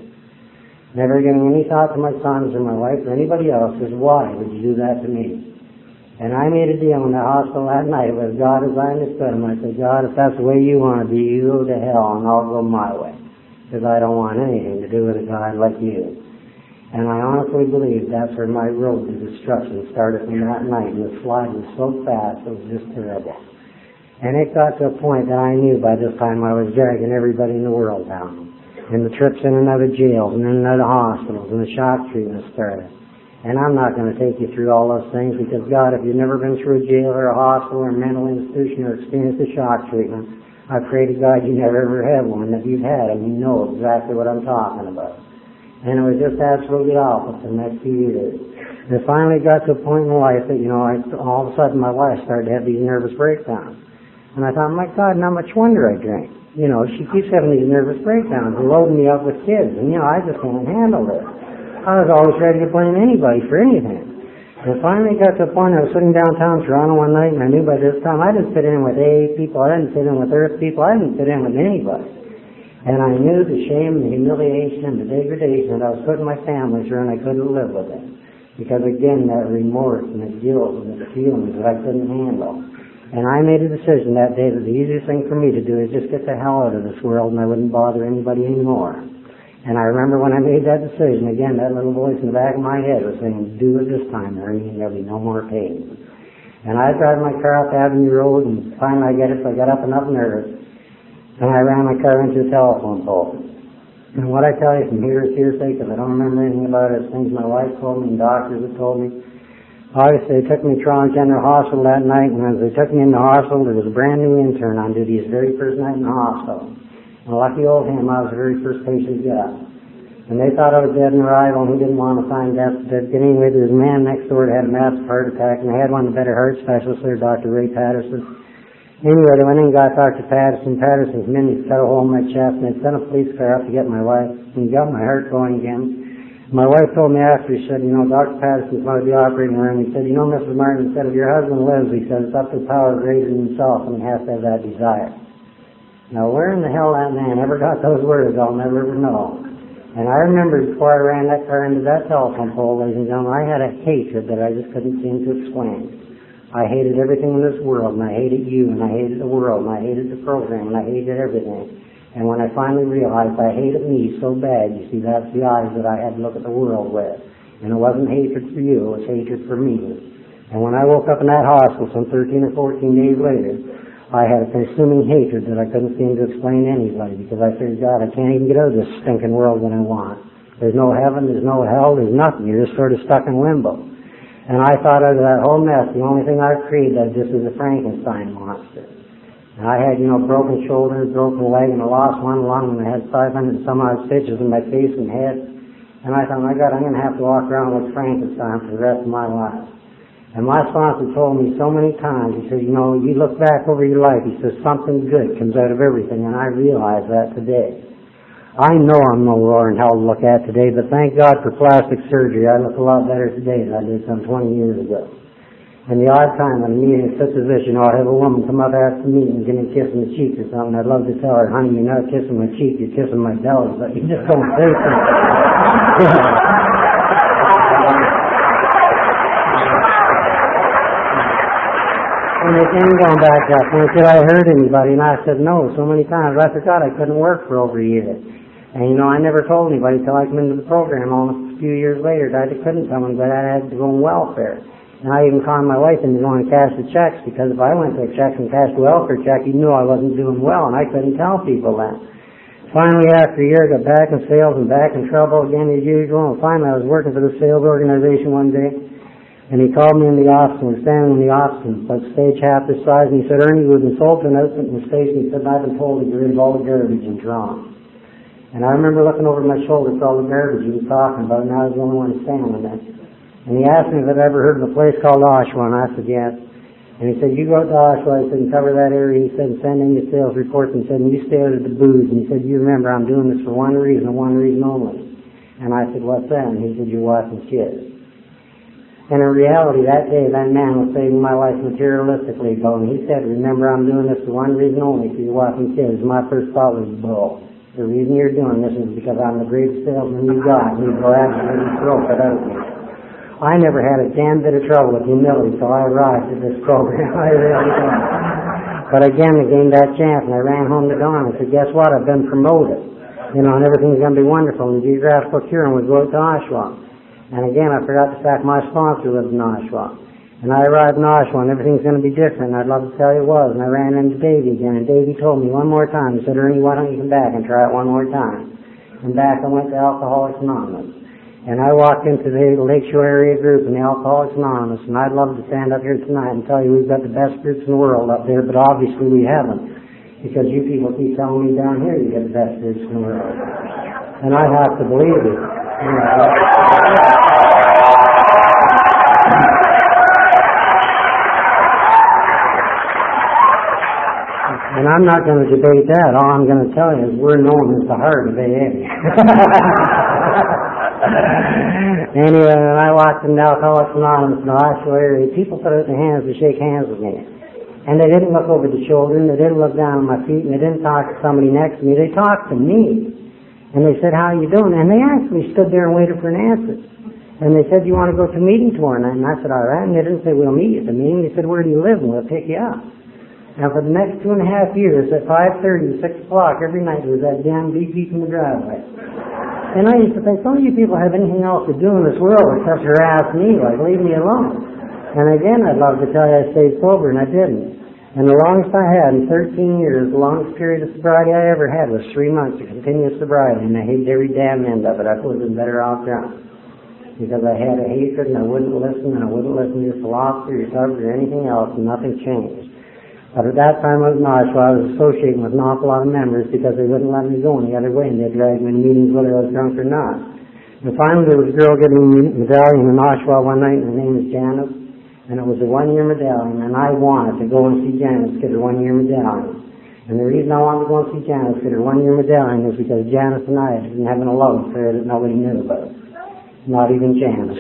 Never giving any thought to my sons or my wife or anybody else, is why would you do that to me? And I made a deal in the hospital that night with God as I understood him. I said, God, if that's the way you want to be, you go to hell and I'll go my way. Because I don't want anything to do with a God like you. And I honestly believe that's where my road to destruction started from that night. And the slide was so fast, it was just terrible. And it got to a point that I knew by this time I was dragging everybody in the world down. And the trips in and out of jails and in and out of hospitals and the shock treatment started. And I'm not going to take you through all those things because, God, if you've never been through a jail or a hospital or a mental institution or experienced a shock treatment, I pray to God you never ever have one. If you've had them, you know exactly what I'm talking about. And it was just absolutely awful for the next few years. And it finally got to a point in life that, you know, I, all of a sudden my wife started to have these nervous breakdowns. And I thought, my God, not much wonder I drink. You know, she keeps having these nervous breakdowns and loading me up with kids. And, you know, I just can't handle it. I was always ready to blame anybody for anything. And finally got to a point, I was sitting downtown Toronto one night, and I knew by this time I didn't fit in with A A people, I didn't fit in with Earth people, I didn't fit in with anybody. And I knew the shame and the humiliation and the degradation that I was putting my family through, and I couldn't live with it. Because again, that remorse and the guilt and the feelings that I couldn't handle. And I made a decision that day that the easiest thing for me to do is just get the hell out of this world, and I wouldn't bother anybody anymore. And I remember when I made that decision, again, that little voice in the back of my head was saying, do it this time, Ernie, and there'll be no more pain. And I drive my car up Avenue Road, and finally I get it, so I got up enough nervous, and I ran my car into a telephone pole. And what I tell you from here is hearsay, because I don't remember anything about it. It's things my wife told me and doctors have told me. Obviously, they took me to Toronto General Hospital that night, and as they took me in the hospital, there was a brand new intern on duty his very first night in the hospital. And lucky old him, I was the very first patient he got. And they thought I was dead in arrival, and he didn't want to find death certificate. Anyway, there was a man next door that had a massive heart attack, and they had one of the better heart specialists there, Doctor Ray Patterson. Anyway, they went in and got Doctor Patterson. Patterson's men, he cut a hole in my chest, and they sent a police car up to get my wife, and he got my heart going again. My wife told me after, he said, you know, Doctor Patterson's going to the operating room. He said, you know, Missus Martin, he said, if your husband lives, he said, it's up to the power of greater than himself, and he has to have that desire. Now, where in the hell that man ever got those words, I'll never ever know. And I remember before I ran that car into that telephone pole, ladies and gentlemen, I had a hatred that I just couldn't seem to explain. I hated everything in this world, and I hated you, and I hated the world, and I hated the program, and I hated everything. And when I finally realized I hated me so bad, you see, that's the eyes that I had to look at the world with. And it wasn't hatred for you, it was hatred for me. And when I woke up in that hospital some thirteen or fourteen days later, I had a consuming hatred that I couldn't seem to explain to anybody, because I figured, God, I can't even get out of this stinking world that I want. There's no heaven, there's no hell, there's nothing. You're just sort of stuck in limbo. And I thought out of that whole mess, the only thing I've created that just is a Frankenstein monster. And I had, you know, broken shoulders, broken leg, and I lost one lung, and I had five hundred and some odd stitches in my face and head. And I thought, my God, I'm going to have to walk around like Frankenstein for the rest of my life. And my sponsor told me so many times, he said, you know, you look back over your life, he says, something good comes out of everything, and I realize that today. I know I'm no roaring hell to look at today, but thank God for plastic surgery. I look a lot better today than I did some twenty years ago. And the odd time when I'm meeting a such position, or I have a woman come up after me and give me a kiss on the cheek or something, I'd love to tell her, honey, you're not kissing my cheek, you're kissing my belly, but you just don't say so. And again, going back up, and said I hurt anybody, and I said no so many times. I forgot I couldn't work for over a year. And you know, I never told anybody till I came into the program almost a few years later that I couldn't tell anybody I had to go on welfare. And I even conned my wife into going to cash the checks, because if I went to a check and cashed a welfare check, you knew I wasn't doing well, and I couldn't tell people that. Finally, after a year, I got back in sales and back in trouble again as usual, and finally I was working for the sales organization one day, and he called me in the office, and we were standing in the office, about stage half this size, and he said, Ernie, we've been sold to an outfit in the station. He said, I've been told to get rid of all the garbage in Toronto. And I remember looking over my shoulder at all the garbage he was talking about, and I was the only one standing there. And he asked me if I'd ever heard of a place called Oshawa, and I said, yes. And he said, you go to Oshawa, he said, and cover that area. He said, and send in your sales reports, and he said, and you stay out of the booze. And he said, you remember, I'm doing this for one reason, and one reason only. And I said, what's that? And he said, you're watching kids. And in reality, that day, that man was saving my life materialistically, and he said, remember, I'm doing this for one reason only, for you're watching kids. My first thought was, bull. The reason you're doing this is because I'm the greatest salesman you got, and you go absolutely broke it out of me. I never had a damn bit of trouble with humility till I arrived at this program. I really did. But again, I gained that chance, and I ran home to Dawn and said, guess what? I've been promoted. You know, and everything's going to be wonderful. And the geographical cure would go out to Oshawa. And again, I forgot the fact my sponsor lives in Oshawa. And I arrived in Oshawa, and everything's going to be different. And I'd love to tell you it was. And I ran into Davey again, and Davey told me one more time. He said, Ernie, why don't you come back and try it one more time? And back I went to Alcoholics Anonymous. And I walked into the Lakeshore area group in the Alcoholics Anonymous, and I'd love to stand up here tonight and tell you we've got the best groups in the world up there, but obviously we haven't. Because you people keep telling me down here you get the best groups in the world. And I have to believe it. You know. And I'm not going to debate that. All I'm going to tell you is we're known as the heart of A A. Anyway, when I walked in Alcoholics Anonymous in the Oshawa area, people put out their hands to shake hands with me. And they didn't look over the shoulder, and they didn't look down on my feet, and they didn't talk to somebody next to me. They talked to me. And they said, how are you doing? And they actually stood there and waited for an answer. And they said, you want to go to a meeting tomorrow night? And I said, all right. And they didn't say, we'll meet you at the meeting. They said, where do you live? And we'll pick you up. And for the next two and a half years, at five thirty, six o'clock every night, there was that damn beep beep in the driveway. And I used to think, some of you people have anything else to do in this world except harass me, like, leave me alone. And again, I'd love to tell you I stayed sober, and I didn't. And the longest I had in thirteen years, the longest period of sobriety I ever had was three months of continuous sobriety, and I hated every damn end of it. I would have been better off drunk. Because I had a hatred, and I wouldn't listen, and I wouldn't listen to your philosophy, your subject, or anything else, and nothing changed. But at that time I was in Oshawa, I was associating with an awful lot of members because they wouldn't let me go in the other way, and they'd drag me to meetings whether I was drunk or not. And finally there was a girl getting a medallion in Oshawa one night, and her name was Janice, and it was a one-year medallion, and I wanted to go and see Janice get her one-year medallion. And the reason I wanted to go and see Janice get her one-year medallion was because Janice and I had been having a love affair that nobody knew about. Not even Janice.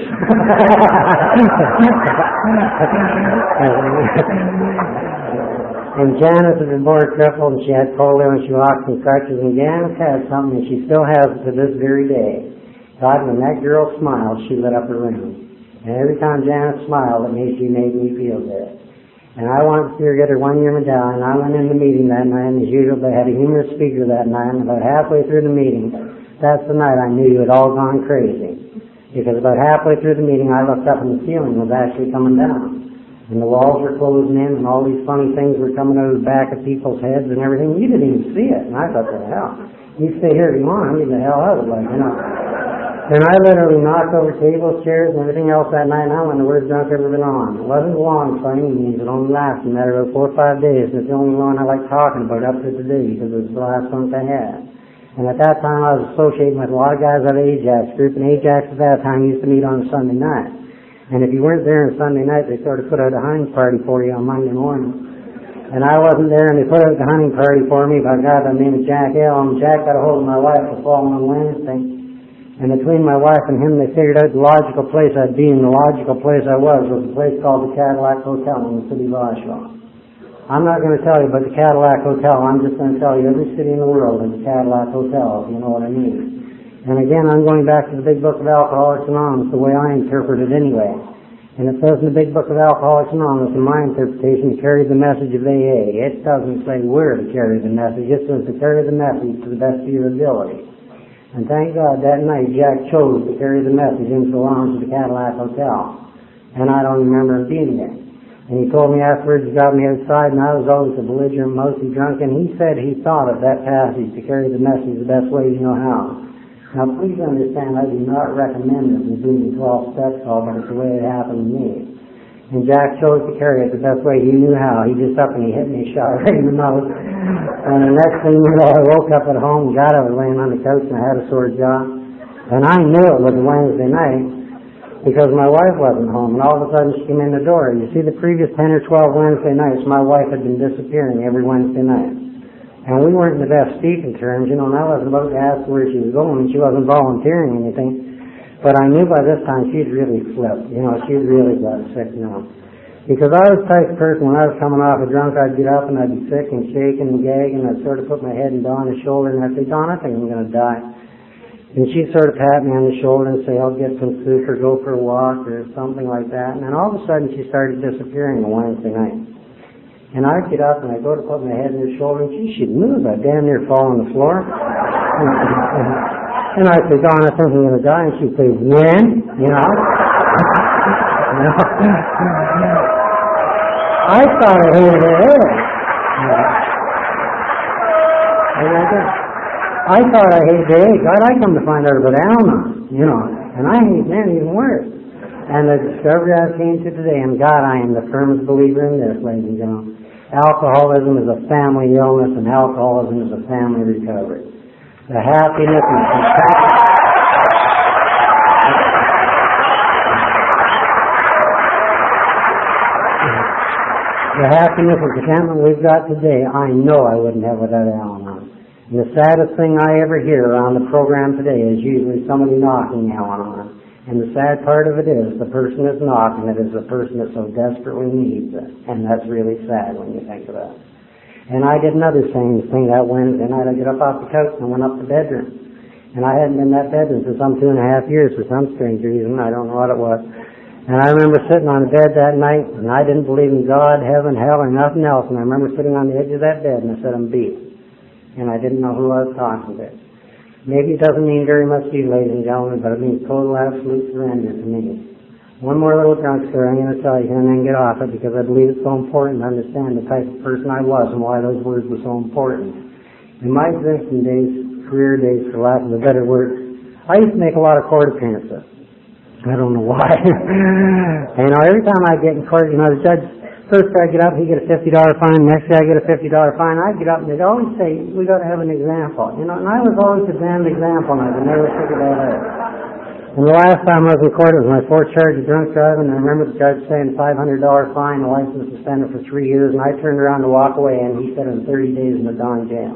And Janice had been born crippled, and she had polio, and she walked in crutches, and Janice had something, and she still has it to this very day. God, when that girl smiled, she lit up her room. And every time Janice smiled, it made she made me feel good. And I wanted to see her get her one-year medallion. I went in the meeting that night, and as usual, they had a humorous speaker that night, and about halfway through the meeting, that's the night I knew you had all gone crazy. Because about halfway through the meeting, I looked up and the ceiling was actually coming down. And the walls were closing in, and all these funny things were coming out of the back of people's heads and everything. You didn't even see it. And I thought, what the hell? You stay here if you want. I'm getting the hell out of it, like, you know. And I literally knocked over tables, chairs, and everything else that night, and I went the worst drunk I've ever been on. It wasn't long by any means. It only lasted a matter of four or five days, and it's the only one I like talking about up to today because it was the last one I had. And at that time, I was associating with a lot of guys out of Ajax group, and Ajax at that time used to meet on a Sunday night. And if you weren't there on Sunday night, they sort of put out a hunting party for you on Monday morning. And I wasn't there, and they put out the hunting party for me by a guy by the name of Jack Allen. Jack got a hold of my wife the following Wednesday. And between my wife and him, they figured out the logical place I'd be, and the logical place I was was a place called the Cadillac Hotel in the city of Oshawa. I'm not going to tell you about the Cadillac Hotel. I'm just going to tell you every city in the world has a Cadillac Hotel, if you know what I mean. And again, I'm going back to the Big Book of Alcoholics Anonymous, the way I interpret it anyway. And it says in the Big Book of Alcoholics Anonymous, in my interpretation, to carry the message of A A. It doesn't say where to carry the message. It says to carry the message to the best of your ability. And thank God that night Jack chose to carry the message into the lounge of the Cadillac Hotel. And I don't remember him being there. And he told me afterwards, he got me outside, and I was always a belligerent, mostly drunk, and he said he thought of that passage to carry the message the best way you know how. Now please understand, I do not recommend this in doing the twelve steps call, but it's the way it happened to me. And Jack chose to carry it the best way he knew how. He just up and he hit me, shot right in the mouth. And the next thing you know, I woke up at home, God, I was laying on the couch and I had a sore jaw. And I knew it was a Wednesday night because my wife wasn't home. And all of a sudden she came in the door. You see, the previous ten or twelve Wednesday nights, my wife had been disappearing every Wednesday night. And we weren't in the best speaking terms, you know, and I wasn't about to ask where she was going, and she wasn't volunteering anything. But I knew by this time she'd really flipped, you know, she'd really got sick now. Because I was the type of person, when I was coming off a drunk, I'd get up and I'd be sick and shaking and gagging, and I'd sort of put my head in Donna's shoulder, and I'd say, Don, I think I'm going to die. And she'd sort of pat me on the shoulder and say, I'll get some soup or go for a walk or something like that. And then all of a sudden she started disappearing on Wednesday night. And I'd get up and I'd go to put my head in her shoulder, and she, she'd move. I'd damn near fall on the floor. And I'd say, Don, I think I'm going to die. And she'd say, when? You know? You know? I thought I hated her. And I did. I thought I hated the egg. God, I come to find out about Alma, you know. And I hate men even worse. And the discovery I came to today, and God, I am the firmest believer in this, ladies and gentlemen. Alcoholism is a family illness, and alcoholism is a family recovery. The happiness and contentment. The happiness and contentment we've got today, I know I wouldn't have without Al-Anon. And the saddest thing I ever hear around the program today is usually somebody knocking Al-Anon. And the sad part of it is the person that's knocking it is the person that so desperately needs it. And that's really sad when you think of that. And I did another same thing that Wednesday night. I got up off the couch and went up to the bedroom. And I hadn't been in that bedroom for some two and a half years for some strange reason. I don't know what it was. And I remember sitting on the bed that night, and I didn't believe in God, heaven, hell, or nothing else. And I remember sitting on the edge of that bed, and I said, I'm beat. And I didn't know who I was talking to. Maybe it doesn't mean very much to you, ladies and gentlemen, but it means total, absolute surrender to me. One more little drunk story I'm going to tell you, and then get off it, because I believe it's so important to understand the type of person I was and why those words were so important. In my existing days, career days, for lack of a better word, I used to make a lot of court appearances. I don't know why. And, you know, every time I get in court, you know, the judge, first guy get up, he get a fifty dollar fine, next guy get a fifty dollar fine. I'd get up and they'd always say, we got to have an example. You know, and I was always the damned example, and I could never figure that out. And the last time I was in court, it was my fourth charge of drunk driving, and I remember the judge saying five hundred dollar fine, the license suspended for three years, and I turned around to walk away, and he said in thirty days in the Don jail.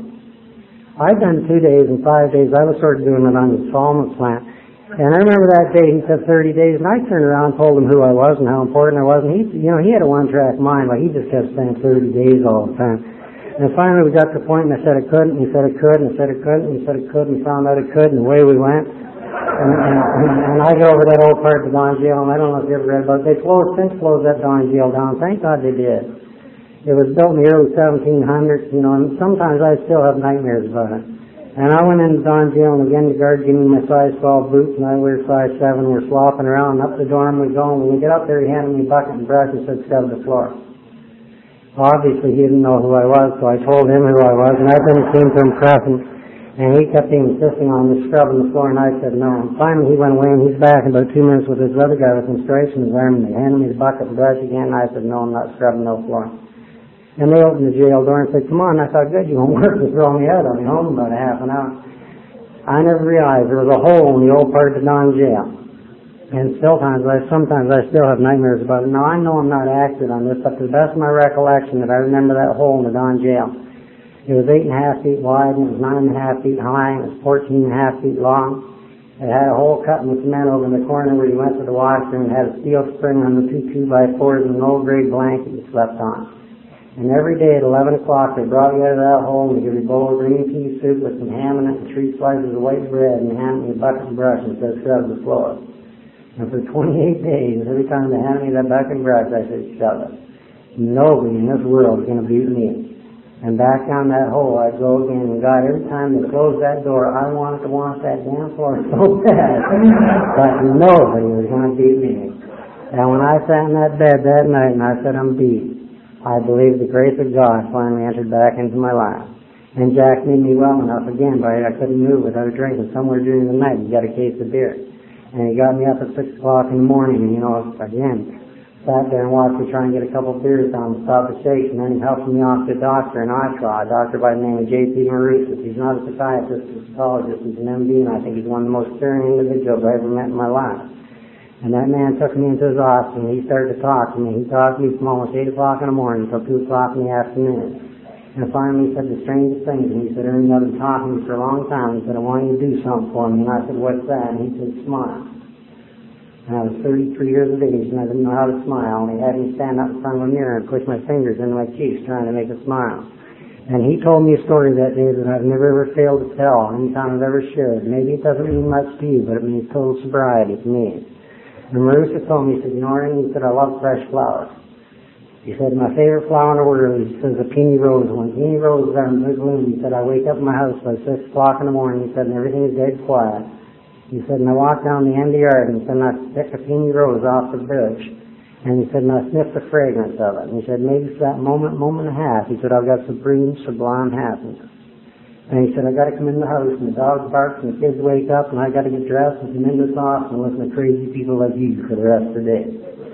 I'd done two days and five days. I was sort of doing it on the installment plan. And I remember that day he said thirty days, and I turned around and told him who I was and how important I was. And he, you know, he had a one-track mind, like he just kept saying thirty days all the time. And finally we got to the point, and I said it couldn't, and he said it could, and I said it couldn't, and he said it could, and found out it could, and away we went. And, and, and I go over that old part of the Don jail, and I don't know if you ever read about it. They closed, since closed that Don jail down. Thank God they did. It was built in the early seventeen hundreds, you know, and sometimes I still have nightmares about it. And I went into Don jail, and again the guard gave me my size twelve boots, and I wear size seven. We're slopping around, and up the dorm we go, and when we get up there, he handed me a bucket and brush and said, scrub the floor. Obviously, he didn't know who I was, so I told him who I was, and that didn't seem to impress him. And he kept insisting on me scrubbing the floor, and I said no. And finally, he went away, and he's back in about two minutes with his other guy with some stripes in his arm, and they handed me the bucket and brush again, and I said, no, I'm not scrubbing no floor. And they opened the jail door and said, come on. I thought, good, you won't work to throw me out. I'll be home in about a half an hour. I never realized there was a hole in the old part of the Don jail. And still times, I, sometimes I still have nightmares about it. Now, I know I'm not accurate on this, but to the best of my recollection that I remember that hole in the Don jail. It was eight and a half feet wide, and it was nine and a half feet high, and it was fourteen and a half feet long. It had a hole cut in the cement over in the corner where you went to the washroom, and had a steel spring on the two two by fours and an old gray blanket you slept on. And every day at eleven o'clock, they brought you out of that hole and they give you a bowl of green pea soup with some ham in it and three slices of white bread and hand me a bucket and brush and said, scrub the floor. And for twenty-eight days, every time they handed me that bucket and brush, I said, shut it. Nobody in this world is going to beat me. And back down that hole I'd go again, and God, every time they closed that door, I wanted to wash that damn floor so bad. But nobody was going to beat me. And when I sat in that bed that night and I said, I'm beat, I believe the grace of God finally entered back into my life. And Jack made me well enough again, but I couldn't move without drinking. Somewhere during the night, he got a case of beer. And he got me up at six o'clock in the morning, and, you know, again, sat there and watched me try and get a couple of beers on to stop the shakes, and then he helped me off to a doctor in Oshawa, a doctor by the name of J P Marusis. He's not a psychiatrist, he's a psychologist, he's an M D, and I think he's one of the most caring individuals I ever met in my life. And that man took me into his office, and he started to talk to me. He talked to me from almost eight o'clock in the morning until two o'clock in the afternoon. And finally he said the strangest things, and he said, Ernie, I've been talking to you for a long time. He said, I want you to do something for me. And I said, what's that? And he said, smile. And I was thirty-three years of age, and I didn't know how to smile. And he had me stand up in front of a mirror and push my fingers into my cheeks trying to make a smile. And he told me a story that day that I've never ever failed to tell anytime I've ever shared. Maybe it doesn't mean much to you, but it means total sobriety to me. And Marissa told me, he said, you know, Ernie, he said, I love fresh flowers. He said, my favorite flower in the world, he says, a peony rose. When peony roses are in good bloom, he said, I wake up in my house by six o'clock in the morning, he said, and everything is dead quiet. He said, and I walk down the end of the yard, and he said, and I pick a peony rose off the bush. And he said, and I sniff the fragrance of it. And he said, maybe for that moment, moment and a half, he said, I've got supreme, sublime happiness. And he said, I got to come in the house, and the dogs bark, and the kids wake up, and I got to get dressed and come in this office and listen to crazy people like you for the rest of the day.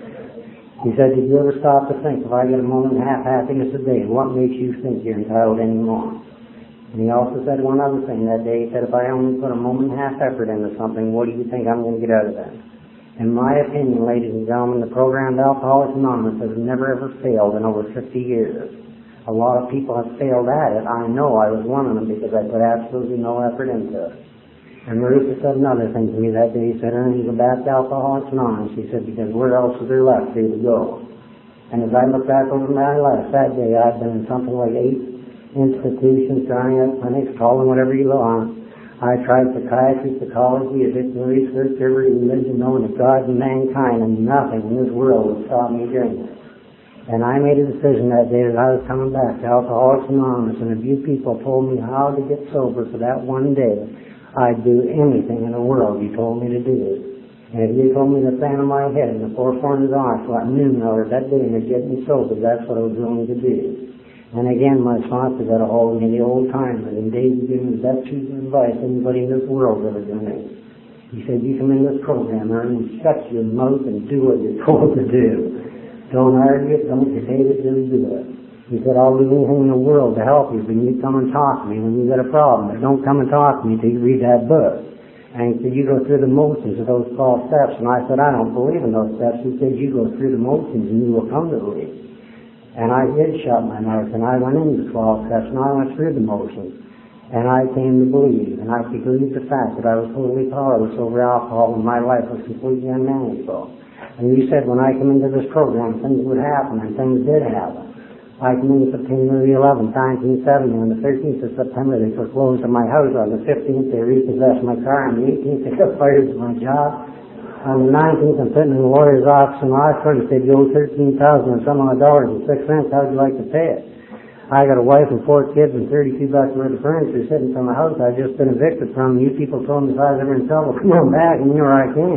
He said, did you ever stop to think, if I get a moment and a half happiness a day, what makes you think you're entitled anymore? And he also said one other thing that day. He said, if I only put a moment and a half effort into something, what do you think I'm going to get out of that? In my opinion, ladies and gentlemen, the program of Alcoholics Anonymous has never ever failed in over fifty years. A lot of people have failed at it. I know I was one of them because I put absolutely no effort into it. And Marissa said another thing to me that day. He said, Ernie, go back to Alcoholics Anonymous. He said, because where else is there left for you to go? And as I look back over my life that day, I've been in something like eight institutions, trying out clinics, call them whatever you want. I tried psychiatry, psychology, addiction research, every religion known to God and mankind, and nothing in this world would stop me doing it. And I made a decision that day that I was coming back to Alcoholics Anonymous, and if you people told me how to get sober for that one day, I'd do anything in the world you told me to do. And if you told me the fan of my head and the four corners off, so at noon hour that day to get me sober, that's what I was willing to do. And again, my sponsor got a hold of me, the old timer, and Dave gave me the best piece of advice anybody in this world ever given me. He said, you come in this program, Ernie, and shut your mouth and do what you're told to do. Don't argue it, don't debate it, just do it. He said, I'll do anything in the world to help you, but you come and talk to me when you got a problem. But don't come and talk to me till you read that book. And he said, you go through the motions of those twelve steps. And I said, I don't believe in those steps. He said, you go through the motions and you will come to believe. And I did shut my mouth, and I went into the twelve steps, and I went through the motions. And I came to believe, and I believed the fact that I was totally powerless over alcohol, and my life was completely unmanageable. And you said when I come into this program, things would happen, and things did happen. I came in September the eleventh, nineteen seventy. On the thirteenth of September, they foreclosed on my house. On the fifteenth, they repossessed my car. On the eighteenth, they got fired from my job. On the nineteenth, I'm sitting in the lawyer's office in Oxford, and said, you owe thirteen thousand and some odd dollars and six cents. How would you like to pay it? I got a wife and four kids and thirty-two bucks worth of furniture sitting from the house I've just been evicted from. You people told me if I was ever in trouble, come on back, and here I came.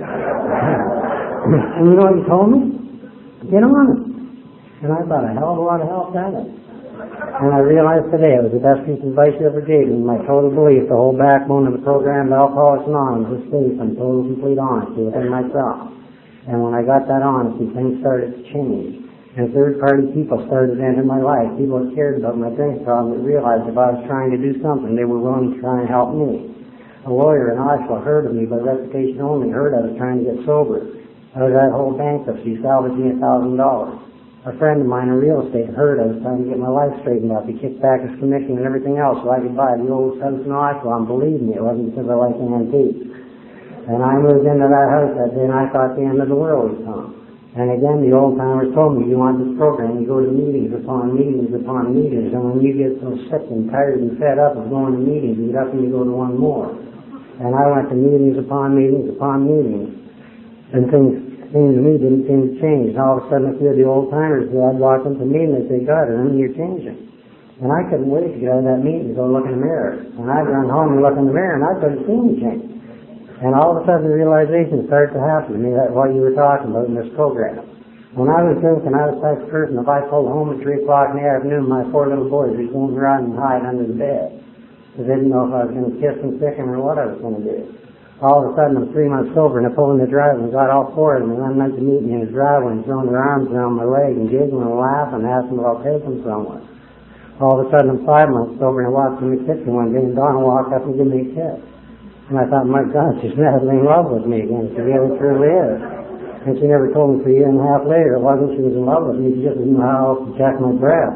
And you know what you told me? Get on it. And I thought a hell of a lot of help that is. And I realized today it was the best piece of advice you ever gave me. My total belief, the whole backbone of the program of Alcoholics Anonymous, was faith and total complete honesty within myself. And when I got that honesty, things started to change. And third-party people started to enter my life. People that cared about my drink problem that realized if I was trying to do something, they were willing to try and help me. a lawyer in Oshawa heard of me by reputation only, heard I was trying to get sober. I was at whole bankruptcy, salvaging a thousand dollars. A friend of mine in real estate heard I was trying to get my life straightened up. He kicked back his commission and everything else so I could buy the old house in Oshawa, and believe me, it wasn't because I liked antiques. And I moved into that house that day, and I thought the end of the world had come. And again, the old-timers told me, you want this program, you go to meetings upon meetings upon meetings, and when you get so sick and tired and fed up of going to meetings, you get up and you go to one more. And I went to meetings upon meetings upon meetings, and things seemed to me didn't seem to change. And all of a sudden, a few of the old-timers, I'd walk into a meeting and say, God, and then you're changing. And I couldn't wait to get out of that meeting and go look in the mirror. And I'd run home and look in the mirror, and I couldn't see any change. And all of a sudden the realization started to happen to me, that what you were talking about in this program. When I was drinking, I was the type of person, if I pulled home at three o'clock in the afternoon, my four little boys would go and run and hide under the bed. Because they didn't know if I was going to kiss and kick them or what I was going to do. All of a sudden I'm three months sober and I pulled in the driveway and got all four of them and one night to meet me in his driveway and throwing their arms around my leg and giggling and laughing and asking if I'll take them somewhere. All of a sudden I'm five months sober and I walked in the kitchen one day and Donna walked up and gave me a kiss. And I thought, my God, she's madly in love with me again. She really truly is. And she never told me for a year and a half later it wasn't she was in love with me, she just didn't know how else to check my breath.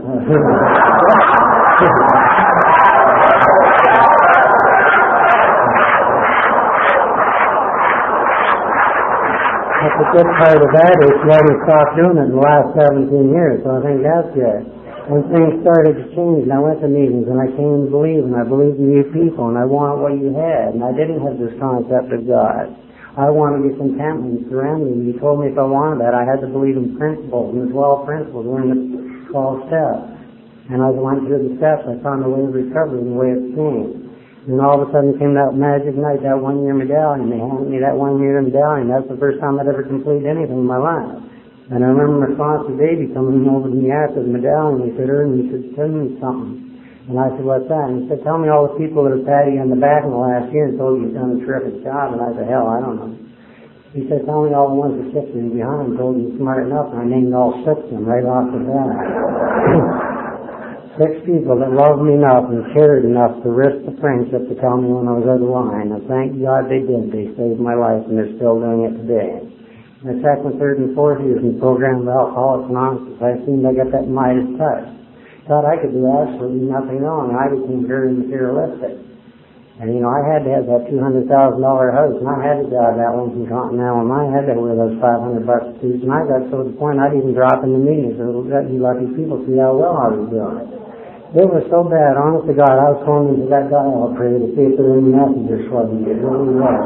But the good part of that is she already stopped doing it in the last seventeen years, so I think that's good. And things started to change, and I went to meetings, and I came to believe, and I believed in you people, and I wanted what you had, and I didn't have this concept of God. I wanted your contentment and serenity, and you told me if I wanted that, I had to believe in principles, and the twelve principles were in the twelve steps. And as I went through the steps, I found a way of recovery and a way of change. And all of a sudden came that magic night, that one-year medallion. They handed me that one-year medallion. That's the first time I'd ever completed anything in my life. And I remember my sponsor baby coming over to me after the medallion. He said, Ernie, he said, tell me something. And I said, what's that? And he said, tell me all the people that have patted you on the back in the last year and told you you've done a terrific job. And I said, hell, I don't know. He said, tell me all the ones that kicked you behind and told you you're smart enough. And I named all six of them right off the bat. Six people that loved me enough and cared enough to risk the friendship to tell me when I was out of line. And thank God they did. They saved my life and they're still doing it today. The second, third, and fourth years in the program of Alcoholics Anonymous, I seemed I got that Midas touch. Thought I could do absolutely nothing wrong, and I became very materialistic. And, you know, I had to have that two hundred thousand dollars house, and I had to drive that Lincoln Continental, and I had to wear those five hundred bucks suits, and I got so to the point I'd even drop in the meetings and let you lucky people see how well I was doing. It was so bad, honest to God, I was going into that dial prayer to see if there were any messengers for me. It really was.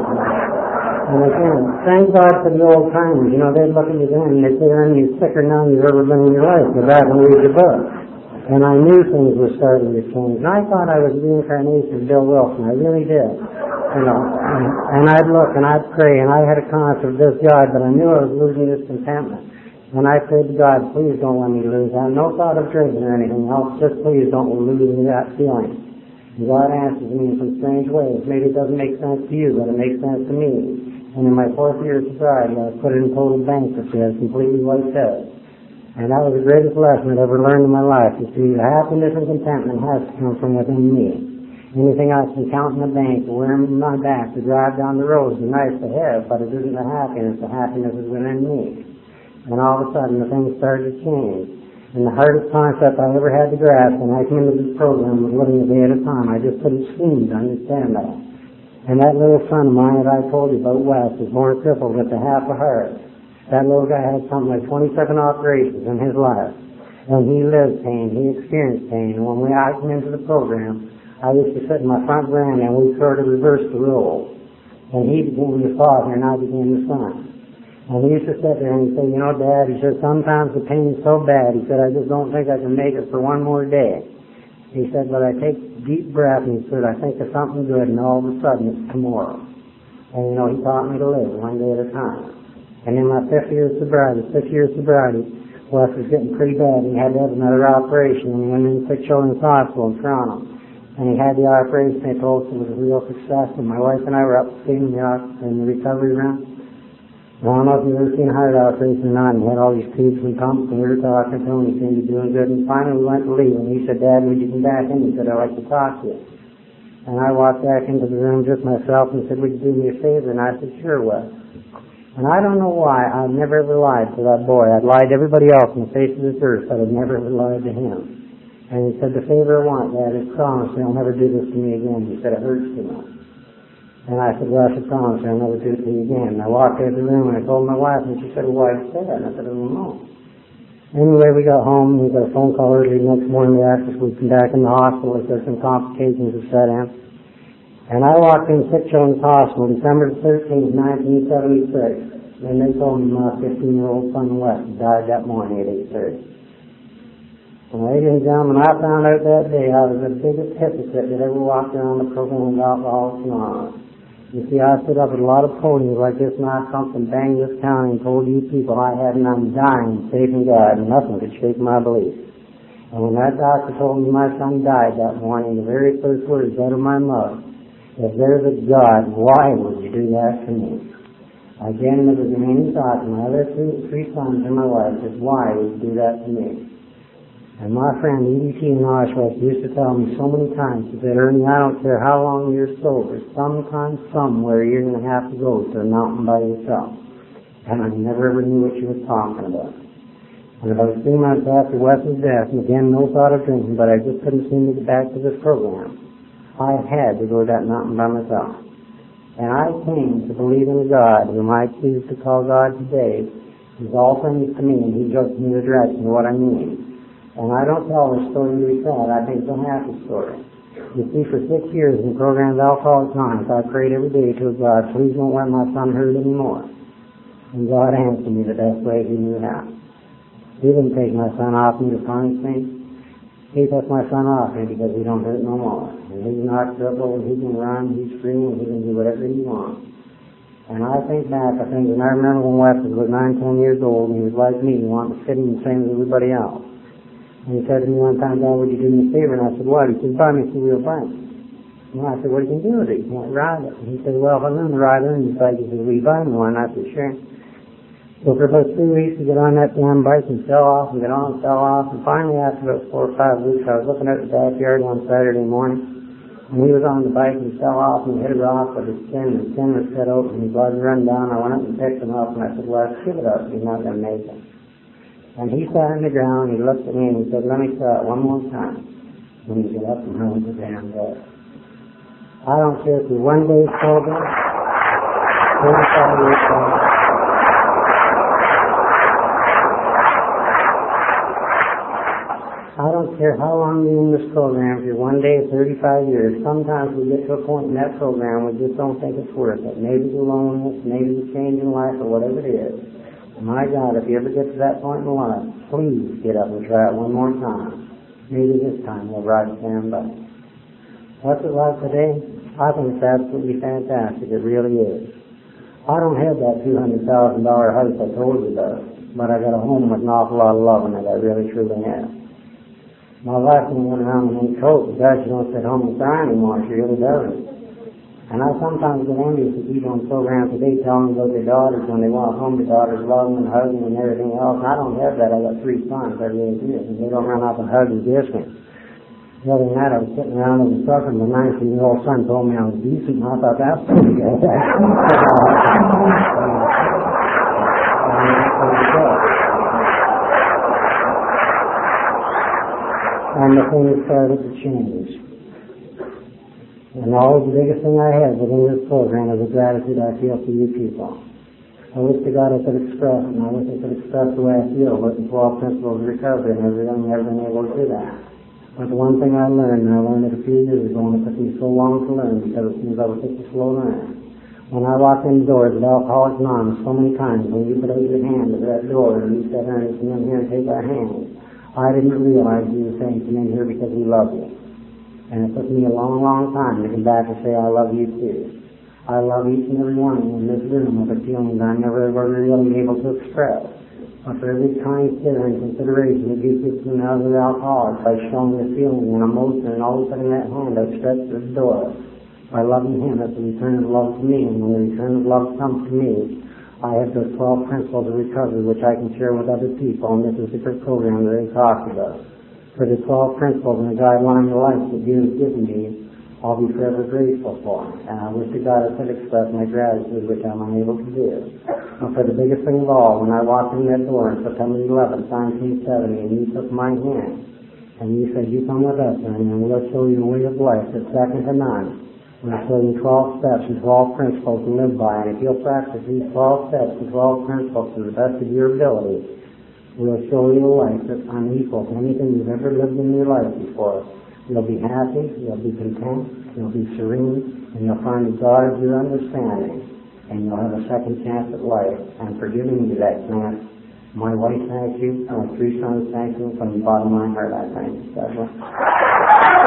And again, thank God for the old timers. You know, they'd look at me then and they'd say, Ernie, you're sicker now than you've ever been in your life. Go back and read your book. And I knew things were starting to change. And I thought I was the reincarnation of Bill Wilson. I really did. You know, and, and I'd look and I'd pray and I had a concept of this God, but I knew I was losing this contentment. And I prayed to God, please don't let me lose. I had no thought of drinking or anything else. Just please don't lose me that feeling. And God answers me in some strange ways. Maybe it doesn't make sense to you, but it makes sense to me. And in my fourth year of sobriety, I was put in total bankruptcy. I was completely wiped out. And that was the greatest lesson I'd ever learned in my life. You see, happiness and contentment has to come from within me. Anything else can count in the bank, or wear on my back, to drive down the road is nice to have, but it isn't the happiness. The happiness is within me. And all of a sudden, the things started to change. And the hardest concept I ever had to grasp when I came into this program was living a day at a time. I just couldn't seem to understand that. And that little son of mine that I told you about, Wes, was born crippled with a half a heart. That little guy had something like twenty-seven operations in his life. And he lived pain. He experienced pain. And when we I came into the program, I used to sit in my front veranda and we sort of reversed the roles. And he became the father and I became the son. And he used to sit there and he'd say, you know, Dad, he said, sometimes the pain's so bad. He said, I just don't think I can make it for one more day. He said, but I take a deep breath and he said, I think of something good and all of a sudden it's tomorrow. And you know, he taught me to live one day at a time. And in my fifth year of sobriety, sixth year of sobriety, Wes was getting pretty bad. He had to have another operation and he went into Sick Children's Hospital in Toronto. And he had the operation. They told us it was a real success. And my wife and I were up seeing the, in the recovery room. I don't know if you've ever seen a heart operation or not, and he had all these tubes and pumps, and we were talking to him, he seemed to be doing good, and finally we went to leave, and he said, Dad, when you come back in, he said, I'd like to talk to you. And I walked back into the room just myself and said, would you do me a favor? And I said, sure, Wes. And I don't know why I've never ever lied to that boy. I'd lied to everybody else on the face of this earth, but I'd never ever lied to him. And he said, the favor I want, Dad, is promise me I'll never do this to me again. He said, it hurts too much. And I said, well, I should promise you I'll never do it to you again. And I walked out of the room and I told my wife, and she said, well, why did you say that? And I said, I don't know. Anyway, we got home, we got a phone call early the next morning. They asked us if we'd come back in the hospital if there's some complications that set in. And I walked in Sick Children's Hospital December thirteenth, nineteen seventy-six. And they told me my fifteen-year-old son Wes died that morning at eight thirty. And ladies and gentlemen, I found out that day I was the biggest hypocrite that ever walked around the program of Alcoholics Anonymous. You see, I stood up at a lot of podiums like this, and I thumped and banged this county and told you people I had, and I'm dying, safe in God, and nothing could shake my belief. And when that doctor told me my son died that morning, the very first words out of my mouth, if there's a God, why would you do that to me? Again, there was any thought to my other three, three sons and my wife, is why would you do that to me? And my friend E D T in Oswald used to tell me so many times, he said, Ernie, I don't care how long you're sober, sometime, somewhere you're going to have to go to a mountain by yourself. And I never ever knew what she was talking about. And about three months after Wes's death, and again, no thought of drinking, but I just couldn't seem to get back to this program. I had to go to that mountain by myself. And I came to believe in a God, whom I choose to call God today. He's all things to me, and He judges me the direction of what I mean. And I don't tell this story to be sad. I think it's a happy story. You see, for six years in the program of Alcoholics Anonymous, I prayed every day to God, please don't let my son hurt anymore. And God answered me the best way He knew how. He didn't take my son off me to punish me. He took my son off me because he don't hurt no more. And he's not trouble, he can run, he's free, and he can do whatever he wants. And I think back, I think, and I remember when Wes was about nine, ten years old, and he was like me, he wanted to fit in the same as everybody else. And he said to me one time, Dad, would you do me a favor? And I said, what? He said, buy me a two-wheel bike. And I said, what do you can do with it? You can't ride it. And he said, well, if I learn to ride it, he's like, he said, will you buy me one? And I said, sure. So for about three weeks, we got on that damn bike and fell off and got on and fell off. And finally, after about four or five weeks, I was looking out the backyard one Saturday morning. And he was on the bike and fell off and hit a rock with his skin. His skin was cut open and blood run down. I went up and picked him up and I said, well, give it up. He's not going to make it. And he sat on the ground, he looked at me and he said, let me try it one more time. When you get up and home the damn day. I don't care if you're one day sober, thirty-five years sober. I don't care how long you're in this program, if you're one day or thirty-five years, sometimes we get to a point in that program we just don't think it's worth it. Maybe the loneliness, maybe the change in life, or whatever it is. My God, if you ever get to that point in life, please get up and try it one more time. Maybe this time we'll ride the damn bike. What's it like today? I think it's absolutely fantastic. It really is. I don't have that two hundred thousand dollars house I told you about, but I got a home with an awful lot of love in it. I really, truly have. My wife can run around in any coat because she don't sit home and cry anymore. She really doesn't. And I sometimes get envious of people on the program today telling me about their daughters when they walk home, their daughters love them and hug them and everything else. And I don't have that. I got three sons. I really do. And they don't run up and hug and kiss me. The other night I was sitting around in the truck and my nineteen-year-old son told me I was decent, and I thought that was pretty good. And the thing started to change. And always the biggest thing I have within this program is the gratitude I feel for you people. I wish to God I could express it, and I wish I could express the way I feel about the twelve principles of recovery and everything, never been able to do that. But the one thing I learned, and I learned it a few years ago, and it took me so long to learn because it seems I was such a slow learner. When I walked in the doors of Alcoholics Anonymous so many times, when you put out your hand to that door and you said, Ernie, come in here and take our hands, I didn't realize you were saying, come in here because we love you. And it took me a long, long time to come back and say, I love you too. I love each and every one of you in this room with a feeling that I never ever really able to express. But for every kind care and consideration that you give to another alcoholic by showing the feeling and emotion and always putting that hand outstretched to the door, by loving him, that's a return of love to me. And when the return of love comes to me, I have those twelve principles of recovery which I can share with other people, and this is the program that they talked about. For the twelve principles and the guideline of life that you have given me I'll be forever grateful for. And I wish to God I could express my gratitude, which I'm unable to do. And for the biggest thing of all, when I walked in that door on September eleventh, nineteen seventy, and you took my hand, and you said, you come with us, and we'll show you a way of life that's second to none. We'll show you twelve steps and twelve principles to live by, and if you'll practice these twelve steps and twelve principles to the best of your ability, we'll show you a life that's unequal to anything you've ever lived in your life before. You'll be happy, you'll be content, you'll be serene, and you'll find the God of your understanding, and you'll have a second chance at life. And for giving me that chance, my wife thanks you, my three sons thank you, from the bottom of my heart I thank you. God bless.